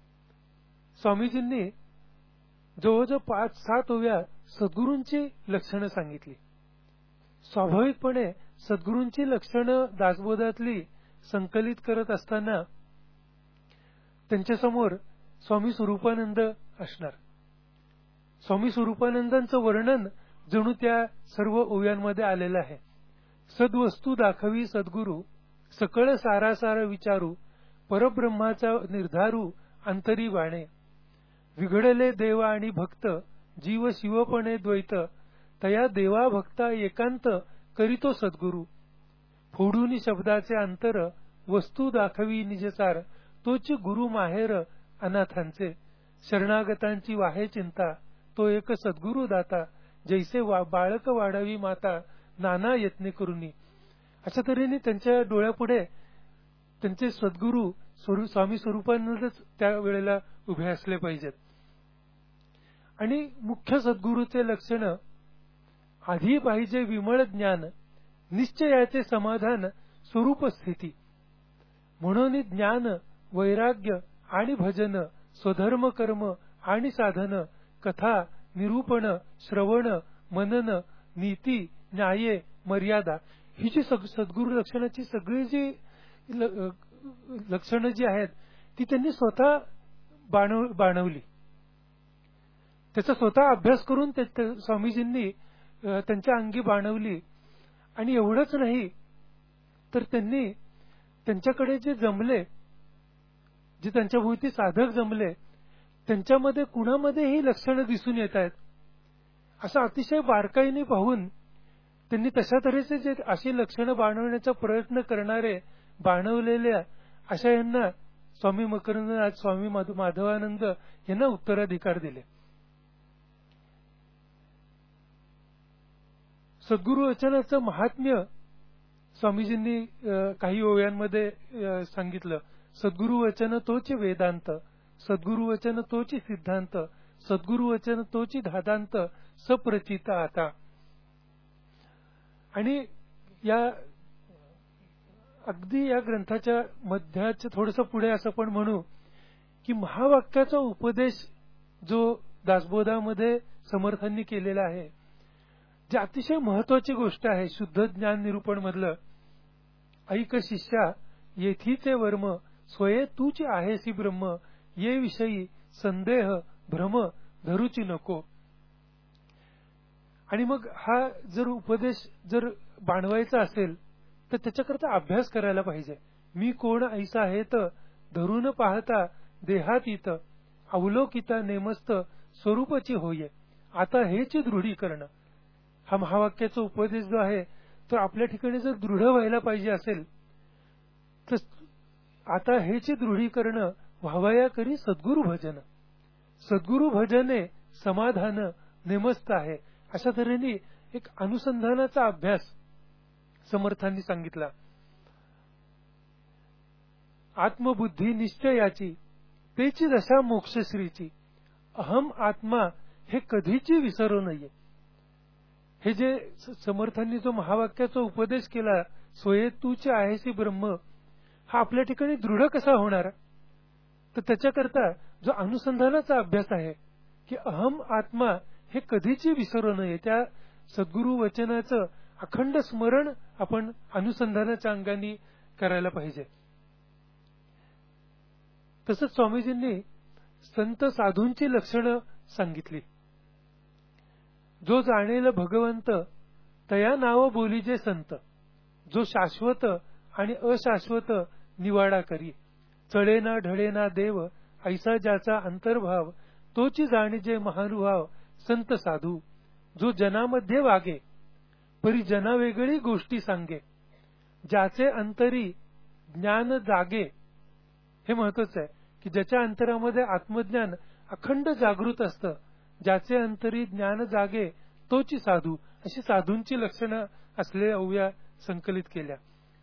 स्वामीजींनी जवळजवळ 5-7 ओव्या सद्गुरूंची लक्षणं सांगितली. स्वाभाविकपणे सद्गुरूंची लक्षणं दासबोधातली संकलित करत असताना त्यांच्यासमोर स्वामी स्वरूपानंद असणार. स्वामी स्वरूपानंदांचं वर्णन जणू त्या सर्व ओव्यांमध्ये आलेलं आहे. सद्वस्तू दाखवी सद्गुरू, सकळ सारासार विचारू, परब्रह्माचा निर्धारू अंतरी बाणे. विघडले देव आणि भक्त, जीव शिवपणे द्वैत, तया देवा भक्ता एकांत करीतो सद्गुरू. फोडूनी शब्दाचे अंतर, वस्तू दाखवी निजसार, तोच गुरु माहेर अनाथांचे. शरणागतांची वाहे चिंता, तो एक सद्गुरू दाता, जैसे बाळक वाढावी माता, नाना यत्ने करुनी. अशा तऱ्हेने त्यांच्या डोळ्यापुढे त्यांचे सद्गुरू स्वामी स्वरूपानंदच त्यावेळेला उभे असले पाहिजेत. आणि मुख्य सद्गुरूचे लक्षण, आधी पाहिजे विमळ ज्ञान, निश्चयाचे समाधान स्वरूप स्थिती. म्हणून ज्ञान, वैराग्य आणि भजन, स्वधर्म कर्म आणि साधन, कथा, निरूपण, श्रवण, मनन, नीती, न्याये, मर्यादा, ही जी सद्गुरू लक्षणाची सगळी जी लक्षणं जी आहेत ती त्यांनी स्वतः बाणवली. त्याचा स्वतः अभ्यास करून स्वामीजींनी त्यांच्या अंगी बाणवली. आणि एवढंच नाही तर त्यांनी त्यांच्याकडे जे जमले, जे त्यांच्या भोवती साधक जमले, त्यांच्यामध्ये कुणामध्ये ही लक्षणं दिसून येत आहेत असं अतिशय बारकाईने पाहून त्यांनी तशा तऱ्हेचे जे अशी लक्षणं बाणवण्याचा प्रयत्न करणारे बाणवलेल्या अशा यांना स्वामी मकरंदनाथ, स्वामी माधवानंद यांना उत्तराधिकार दिले. सद्गुरू वचनाचं महात्म्य स्वामीजींनी काही ओव्यांमध्ये सांगितलं. सद्गुरू वचन तोच वेदांत, सद्गुरू वचन तोच सिद्धांत, सद्गुरू वचन तोच धादांत, सप्रचित आता. आणि अगदी या ग्रंथाच्या मध्याच्या थोडंसं पुढे असं पण म्हणू की महावाक्याचा उपदेश जो दासबोधामध्ये समर्थांनी केलेला आहे, जे अतिशय महत्वाची गोष्ट आहे शुद्ध ज्ञान निरूपण मधलं, ऐक शिष्या येथीचे वर्म, स्वये तूच आहेसी ब्रह्म, ये विषयी संदेह भ्रम धरूची नको. आणि मग हा जर उपदेश जर बाणवायचा असेल तर त्याच्याकरता अभ्यास करायला पाहिजे. मी कोण ऐसा आहे तर धरून पाहता देहातीत अवलोकिता नेमस्त स्वरूपची होय. आता हेच दृढीकरण. हा महावाक्याचा उपदेश जो आहे तो आपल्या ठिकाणी जर दृढ व्हायला पाहिजे असेल तर आता हेच दृढीकरण व्हावया करी सद्गुरु भजन. सद्गुरु भजने समाधान नेमस्त आहे. अशा तऱ्हेने एक अनुसंधानाचा अभ्यास समर्थांनी सांगितला. आत्मबुद्धी निश्चयाची तेची दशा मोक्षश्रीची. अहम आत्मा हे कधीची विसरू नये. हे जे समर्थांनी जो महावाक्याचा उपदेश केला, स्वये तूचे आहेसी ब्रह्म, हा आपल्या ठिकाणी दृढ कसा होणार? तर त्याच्याकरता जो अनुसंधानाचा अभ्यास आहे की अहम आत्मा हे कधीची विसरू नये, त्या सद्गुरु वचनाचं अखंड स्मरण आपण अनुसंधानाच्या अंगाने करायला पाहिजे. तसंच स्वामीजींनी संत साधूंची लक्षणं सांगितली. जो जाणेल भगवंत तया नाव बोलीजे संत. जो शाश्वत आणि अशाश्वत निवाडा करी. चढेना ढळेना देव ऐसा ज्याचा अंतर्भाव. तोची जाणीजे महानुभाव संत साधू. जो जनामध्ये वागे परी जना वेगळी गोष्टी सांगे. ज्याचे अंतरी ज्ञान जागे. हे महत्वाचं आहे की ज्याच्या अंतरामध्ये आत्मज्ञान अखंड जागृत असतं, ज्याचे अंतरी ज्ञान जागे तोची साधू, अशी साधूंची लक्षणं असलेल्या ओव्या संकलित केल्या.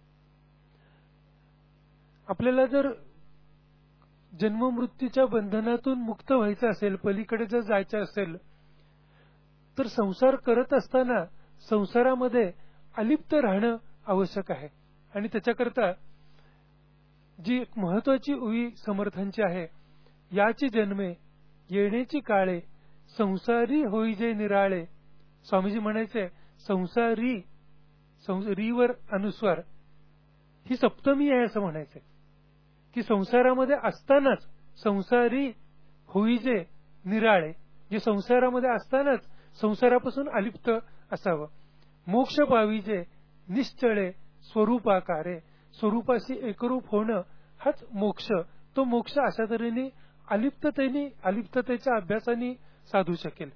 आपल्याला जर जन्ममृत्यूच्या बंधनातून मुक्त व्हायचं असेल, पलीकडे जर जायचं असेल, तर संसार करत असताना संसारामध्ये अलिप्त राहणं आवश्यक आहे. आणि त्याच्याकरता जी एक महत्वाची ओवी समर्थांची आहे, याची जन्मे येण्याची काळे संसारी होईजे निराळे. स्वामीजी म्हणायचे संसारी, रीवर अनुस्वार, ही सप्तमी आहे असं म्हणायचंय की संसारामध्ये असतानाच संसारी होईजे निराळे, जे संसारामध्ये असतानाच संसारापासून अलिप्त असावं. मोक्ष पाविजे निश्चळे स्वरूपाकारे. स्वरूपाशी एकरूप होणं हाच मोक्ष. तो मोक्ष अशा तऱ्हेने अलिप्ततेच्या अभ्यासाने साधू शकेल.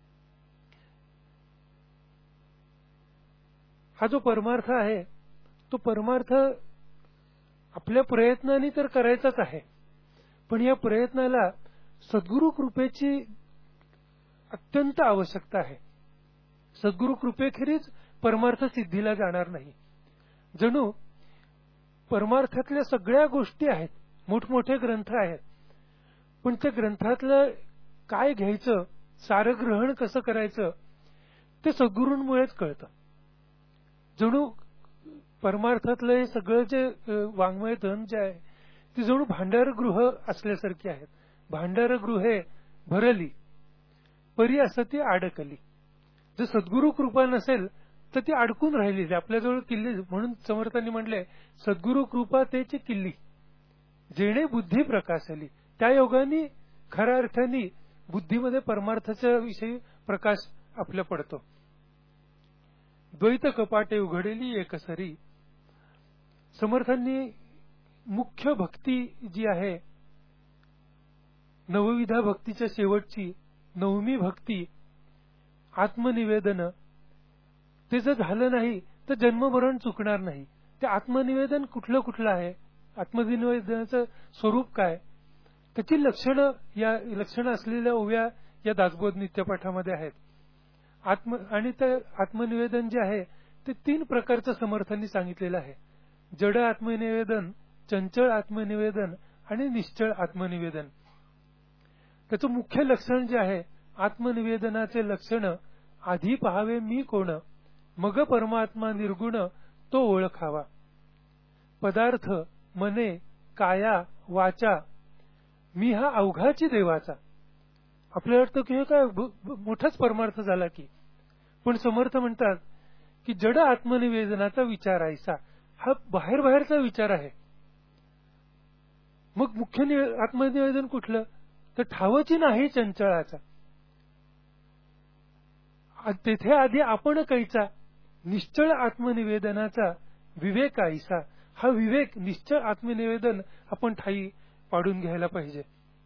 हा जो परमार्थ आहे तो परमार्थ आपल्या प्रयत्नाने तर करायचाच आहे, पण या प्रयत्नाला सद्गुरु कृपेची अत्यंत आवश्यकता आहे. सद्गुरु कृपेखेरीज परमार्थ सिद्धीला जाणार नाही. जणू परमार्थातल्या सगळ्या गोष्टी आहेत, मोठमोठे ग्रंथ आहेत, पण त्या ग्रंथातलं काय घ्यायचं, सारग्रहण कसं करायचं ते सद्गुरूंमुळेच कळतं. जणू परमार्थातलं हे सगळं जे वाङ्मय धन जे आहे ती जणू भांडारगृह असल्यासारखी आहेत. भांडारगृहे भरली परी असं ती अडकली. जर सद्गुरु कृपा नसेल तर ती अडकून राहिलेली आपल्याजवळ किल्ली. म्हणून समर्थांनी म्हणले सद्गुरु कृपा तेची किल्ली जेणे बुद्धी प्रकाशली. त्या योगाने खऱ्या अर्थाने बुद्धीमध्ये परमार्थाच्या विषयी प्रकाश आपल्या पडतो. द्वैत कपाटे उघडेली एकसरी. समर्थांनी मुख्य भक्ती जी आहे, नवविधा भक्तीच्या शेवटची 9वी भक्ती आत्मनिवेदन, ते जर झालं नाही तर जन्ममरण चुकणार नाही. ते आत्मनिवेदन कुठलं आहे, आत्मनिवेदनाचं स्वरूप काय, त्याची लक्षणं असलेल्या ओव्या या दासबोध नित्यपाठामध्ये आहेत. आणि ते आत्मनिवेदन जे आहे ते 3 प्रकारचं समर्थांनी सांगितलेलं आहे. जड आत्मनिवेदन, चंचल आत्मनिवेदन आणि निश्चळ आत्मनिवेदन. त्याचं मुख्य लक्षण जे आहे, आत्मनिवेदनाचे लक्षण आधी पहावे मी कोण, मग परमात्मा निर्गुण तो ओळखावा. पदार्थ मने काया वाचा मी हा अवघाची देवाचा. आपल्याला वाटतं की हे काय मोठाच परमार्थ झाला की, पण समर्थ म्हणतात की जड आत्मनिवेदनाचा विचार ऐसा, हा बाहेरचा विचार आहे. मग मुख्य आत्मनिवेदन कुठलं, तर ठावची नाही चंचळाचा. तेथे आधी आपण कैचा, निश्चळ आत्मनिवेदनाचा विवेक ऐसा. हा विवेक निश्चळ आत्मनिवेदन आपण ठाई पाडून घ्यायला पाहिजे.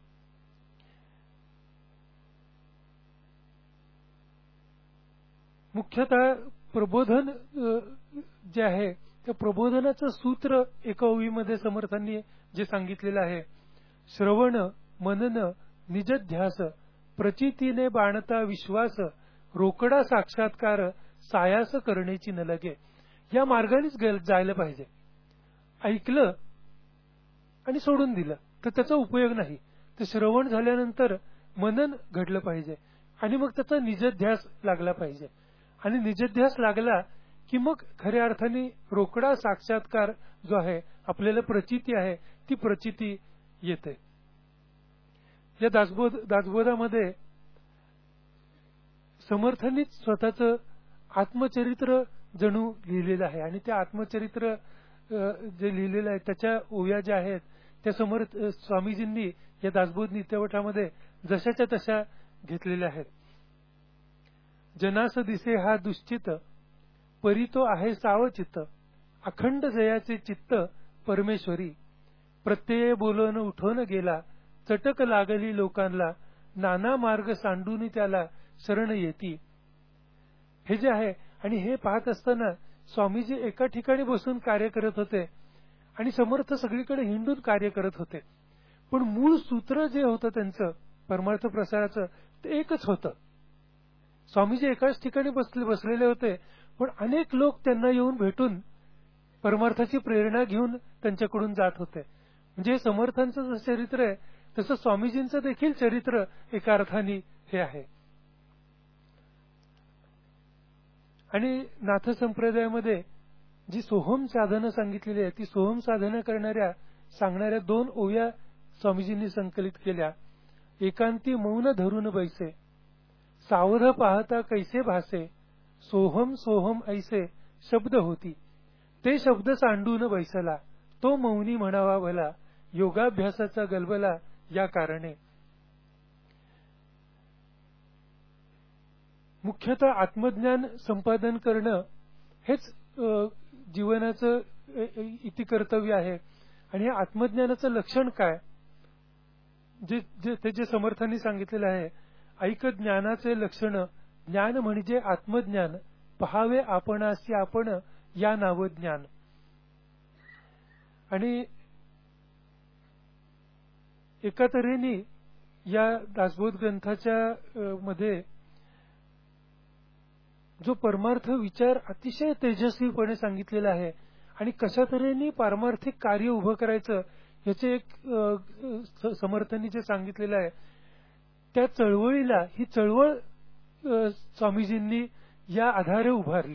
मुख्यतः प्रबोधन जे आहे त्या प्रबोधनाचं सूत्र एका ओवीमध्ये समर्थांनी जे सांगितलेलं आहे, श्रवण मनन निजध्यास प्रचितीने बाणता विश्वास रोकडा साक्षात्कार सायास करण्याची न लगे. या मार्गानेच जायला पाहिजे. ऐकलं आणि सोडून दिलं तर त्याचा उपयोग नाही. तर श्रवण झाल्यानंतर मनन घडलं पाहिजे आणि मग त्याचा निजध्यास लागला पाहिजे. आणि निजध्यास लागला की मग खऱ्या अर्थाने रोकडा साक्षात्कार जो आहे, आपल्याला प्रचिती आहे ती प्रचिती येते. या दासबोधामध्ये समर्थांनीच स्वतःचं आत्मचरित्र जणू लिहिलेलं आहे आणि ते आत्मचरित्र जे लिहिलेलं आहे त्याच्या ओव्या ज्या आहेत त्या समर्थ स्वामीजींनी या दासबोध नित्यवठामध्ये जशाच्या तशा घेतलेल्या आहेत. जनास दिसे हा दुश्चित परी तो आहे सावचित अखंड जयाचे चित्त परमेश्वरी प्रत्यय बोलून उठून गेला चटक लागली लोकांना नाना मार्ग सांडून त्याला शरण येती. हे जे आहे आणि हे पाहत असताना स्वामीजी एका ठिकाणी बसून कार्य करत होते आणि समर्थ सगळीकडे हिंडून कार्य करत होते, पण मूळ सूत्र जे होतं त्यांचं परमार्थ प्रसाराचं ते एकच होतं. स्वामीजी एकाच ठिकाणी बसलेले होते, पण अनेक लोक त्यांना येऊन भेटून परमार्थाची प्रेरणा घेऊन त्यांच्याकडून जात होते. म्हणजे समर्थांचं जसं चरित्र आहे तसं स्वामीजींचं देखील चरित्र एका अर्थाने हे आहे. आणि नाथ संप्रदायामध्ये जी सोहम साधनं सांगितलेली आहे ती सोहम साधना सांगणाऱ्या 2 ओव्या स्वामीजींनी संकलित केल्या. एकांती मौन धरून बैसे सावध पाहता कैसे भासे सोहम सोहम ऐसे शब्द होती ते शब्द सांडून बैसला तो मौनी म्हणावा भला योगाभ्यासाचा गलबला या कारणे. मुख्यतः आत्मज्ञान संपादन करणं हेच जीवनाचं इति कर्तव्य आहे. आणि या आत्मज्ञानाचं लक्षण काय जे समर्थांनी सांगितलेलं आहे, ऐक ज्ञानाचे लक्षण ज्ञान म्हणजे आत्मज्ञान पहावे आपणासी आपण या नाव ज्ञान. आणि एका तऱ्हेने या दासबोध ग्रंथाच्या मध्ये जो परमार्थ विचार अतिशय तेजस्वीपणे सांगितलेला आहे आणि कशा तऱ्हेने पारमार्थिक कार्य उभं करायचं याचे एक समर्थांनी जे सांगितलेलं आहे त्या चळवळीला ही चळवळ स्वामीजींनी या आधारे उभारली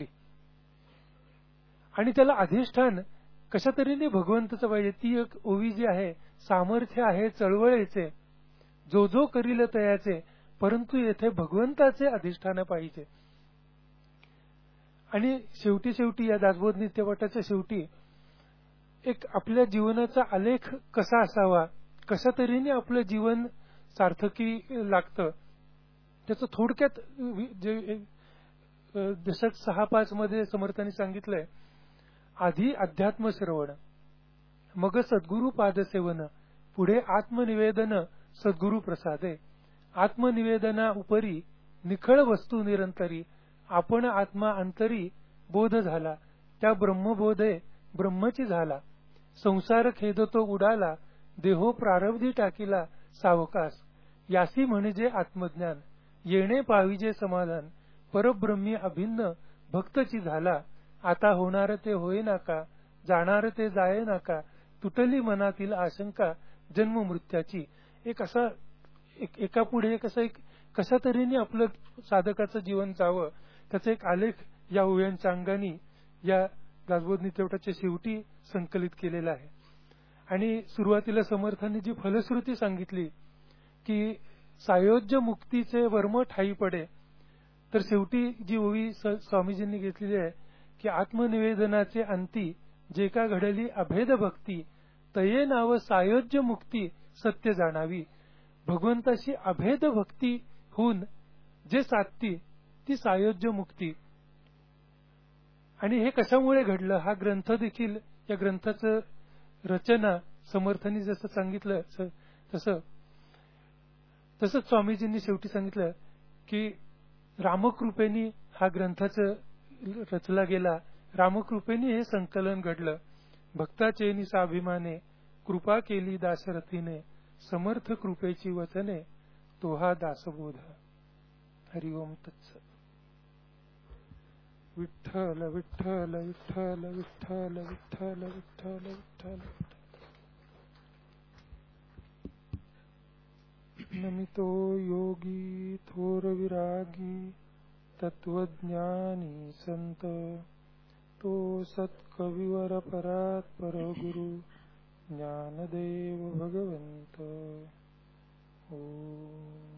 आणि त्याला अधिष्ठान कशा तऱ्हेने भगवंताचं पाहिजे. ती एक ओवी जी आहे, सामर्थ्य आहे चळवळीचे जो जो करील तयाचे परंतु येथे भगवंताचे अधिष्ठान पाहिजे. आणि शेवटी या दासबोध नित्यपाठाच्या शेवटी एक आपल्या जीवनाचा आलेख कसा असावा, कशा तऱ्हेने आपलं जीवन सार्थकी लागतं त्याचं थोडक्यात जे दशक 6-5 मध्ये समर्थांनी सांगितलंय. आधी अध्यात्म श्रवण, मग सद्गुरु पादसेवन, पुढे आत्मनिवेदन सद्गुरु प्रसादे. आत्मनिवेदना उपरी निखळ वस्तू निरंतरी आपण आत्मा अंतरी बोध झाला त्या ब्रह्मबोधे ब्रह्मची झाला. संसार खेद तो उडाला देहो प्रारब्धी टाकीला सावकास. यासी म्हणजे आत्मज्ञान येणे पाविजे समाधान परब्रह्मी अभिन्न भक्तची झाला. आता होणार ते होय नाका जाणार ते जाये नाका तुटली मनातील आशंका जन्म मृत्याची. एक असा एका पुढे एक कशा तऱ्हेने आपलं साधकाचं जीवन जावं त्याचा एक आलेख या ओव्यांच्या अंगाने या दासबोध नित्यवठाच्या शेवटी संकलित केलेला आहे. आणि सुरुवातीला समर्थांनी जी फलश्रुती सांगितली की सायोज्य मुक्तीचे वर्म ठाई पडे, तर शेवटी जी ओवी स्वामीजींनी घेतलेली आहे की आत्मनिवेदनाचे अंती जे का घडली अभेद भक्ती तये नाव सायोज्य मुक्ती सत्य जाणावी. भगवंताशी अभेद भक्ती होऊन जे साधती ती सायोज्य मुक्ती. आणि हे कशामुळे घडलं, हा ग्रंथ देखील या ग्रंथाचं रचना समर्थांनी जसं सांगितलं तसंच स्वामीजींनी शेवटी सांगितलं की रामकृपेनी हा ग्रंथाचं रचला गेला, रामकृपेनी हे संकलन घडलं. भक्ताचेनी साभिमाने कृपा केली दाशरथीने, समर्थ कृपेची वचने तो हा दासबोध. हरि ओम तत्सत. विठ्ठल विठ्ठल विठ्ठल विठ्ठल विठ्ठल विठ्ठल विठ्ठल. नमितो योगी थोर विरागी तत्वज्ञानी संत, तो सत्कविवर परात पर गुरु ज्ञानदेव भगवंत. ओम.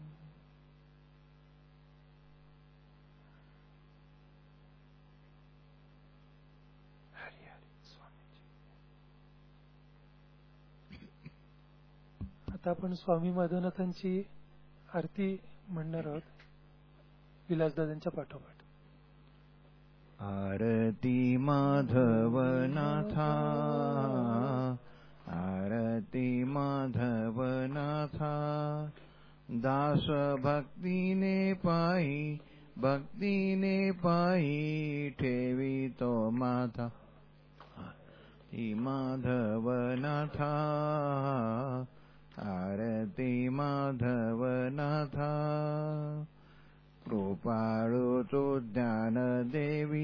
आता आपण स्वामी माधवनाथांची आरती म्हणणार आहोत विलासदादांच्या पाठोपाठ. आरती माधवनाथा, आरती माधवनाथा, दास भक्तीने पायी, भक्तीने पायी ठेवी तो माथा. आरती माधवनाथा, आरती माधवनाथा, कृपाळू तू ज्ञान देवी,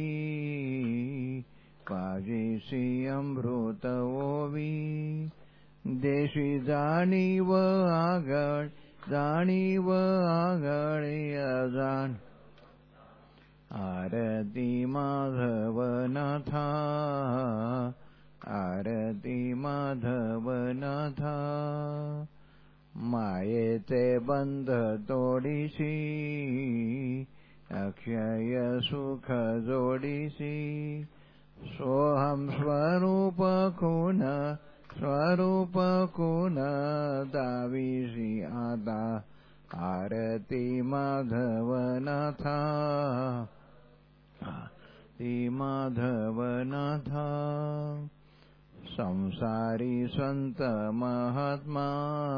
पाजीसी अमृत ओवी, देशी जाणीव आगळ, जाणीव आगळे अजान. आरती माधवनाथा, आरती माधवनाथा, मायेचे बंध तोडीसी, अक्षय सुख जोडीसी, सोहम स्वरूप खून, स्वरूप खून दावीसी आता. आरती माधवनाथा, आरती माधवनाथा, संसारी संत महात्मा,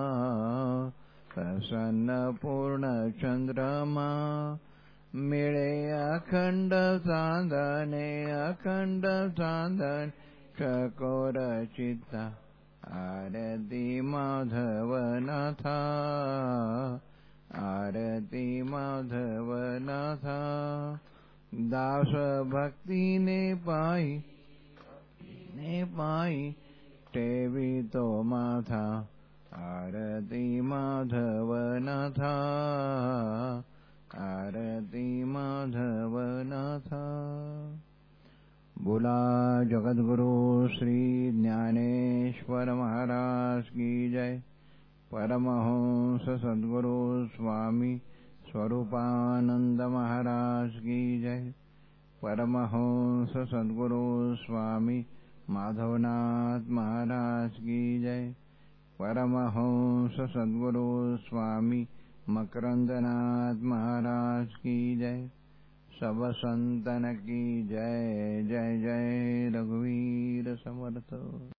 प्रसन्न पूर्ण चंद्रमा, मिळे अखंड चांदणे, अखंड चांदण चकोर चित्ता. आरती माधवनाथा, आरती माधवनाथा, दास भक्तीने पायी, ने पायी ठेवी तो माथा. आरती माधवनाथा, आरती माधवनाथा. बोला जगद्गुरु श्री ज्ञानेश्वर महाराज की जय. परमहंस सद्गुरु स्वामी स्वरूपानंद महाराज की जय. परमहंस सद्गुरु स्वामी माधवनाथ महाराज की जय. परमहंस सद्गुरु स्वामी मकरंदनाथ महाराज की जय. सब संतन की जय. जय जय रघुवीर समर्थ.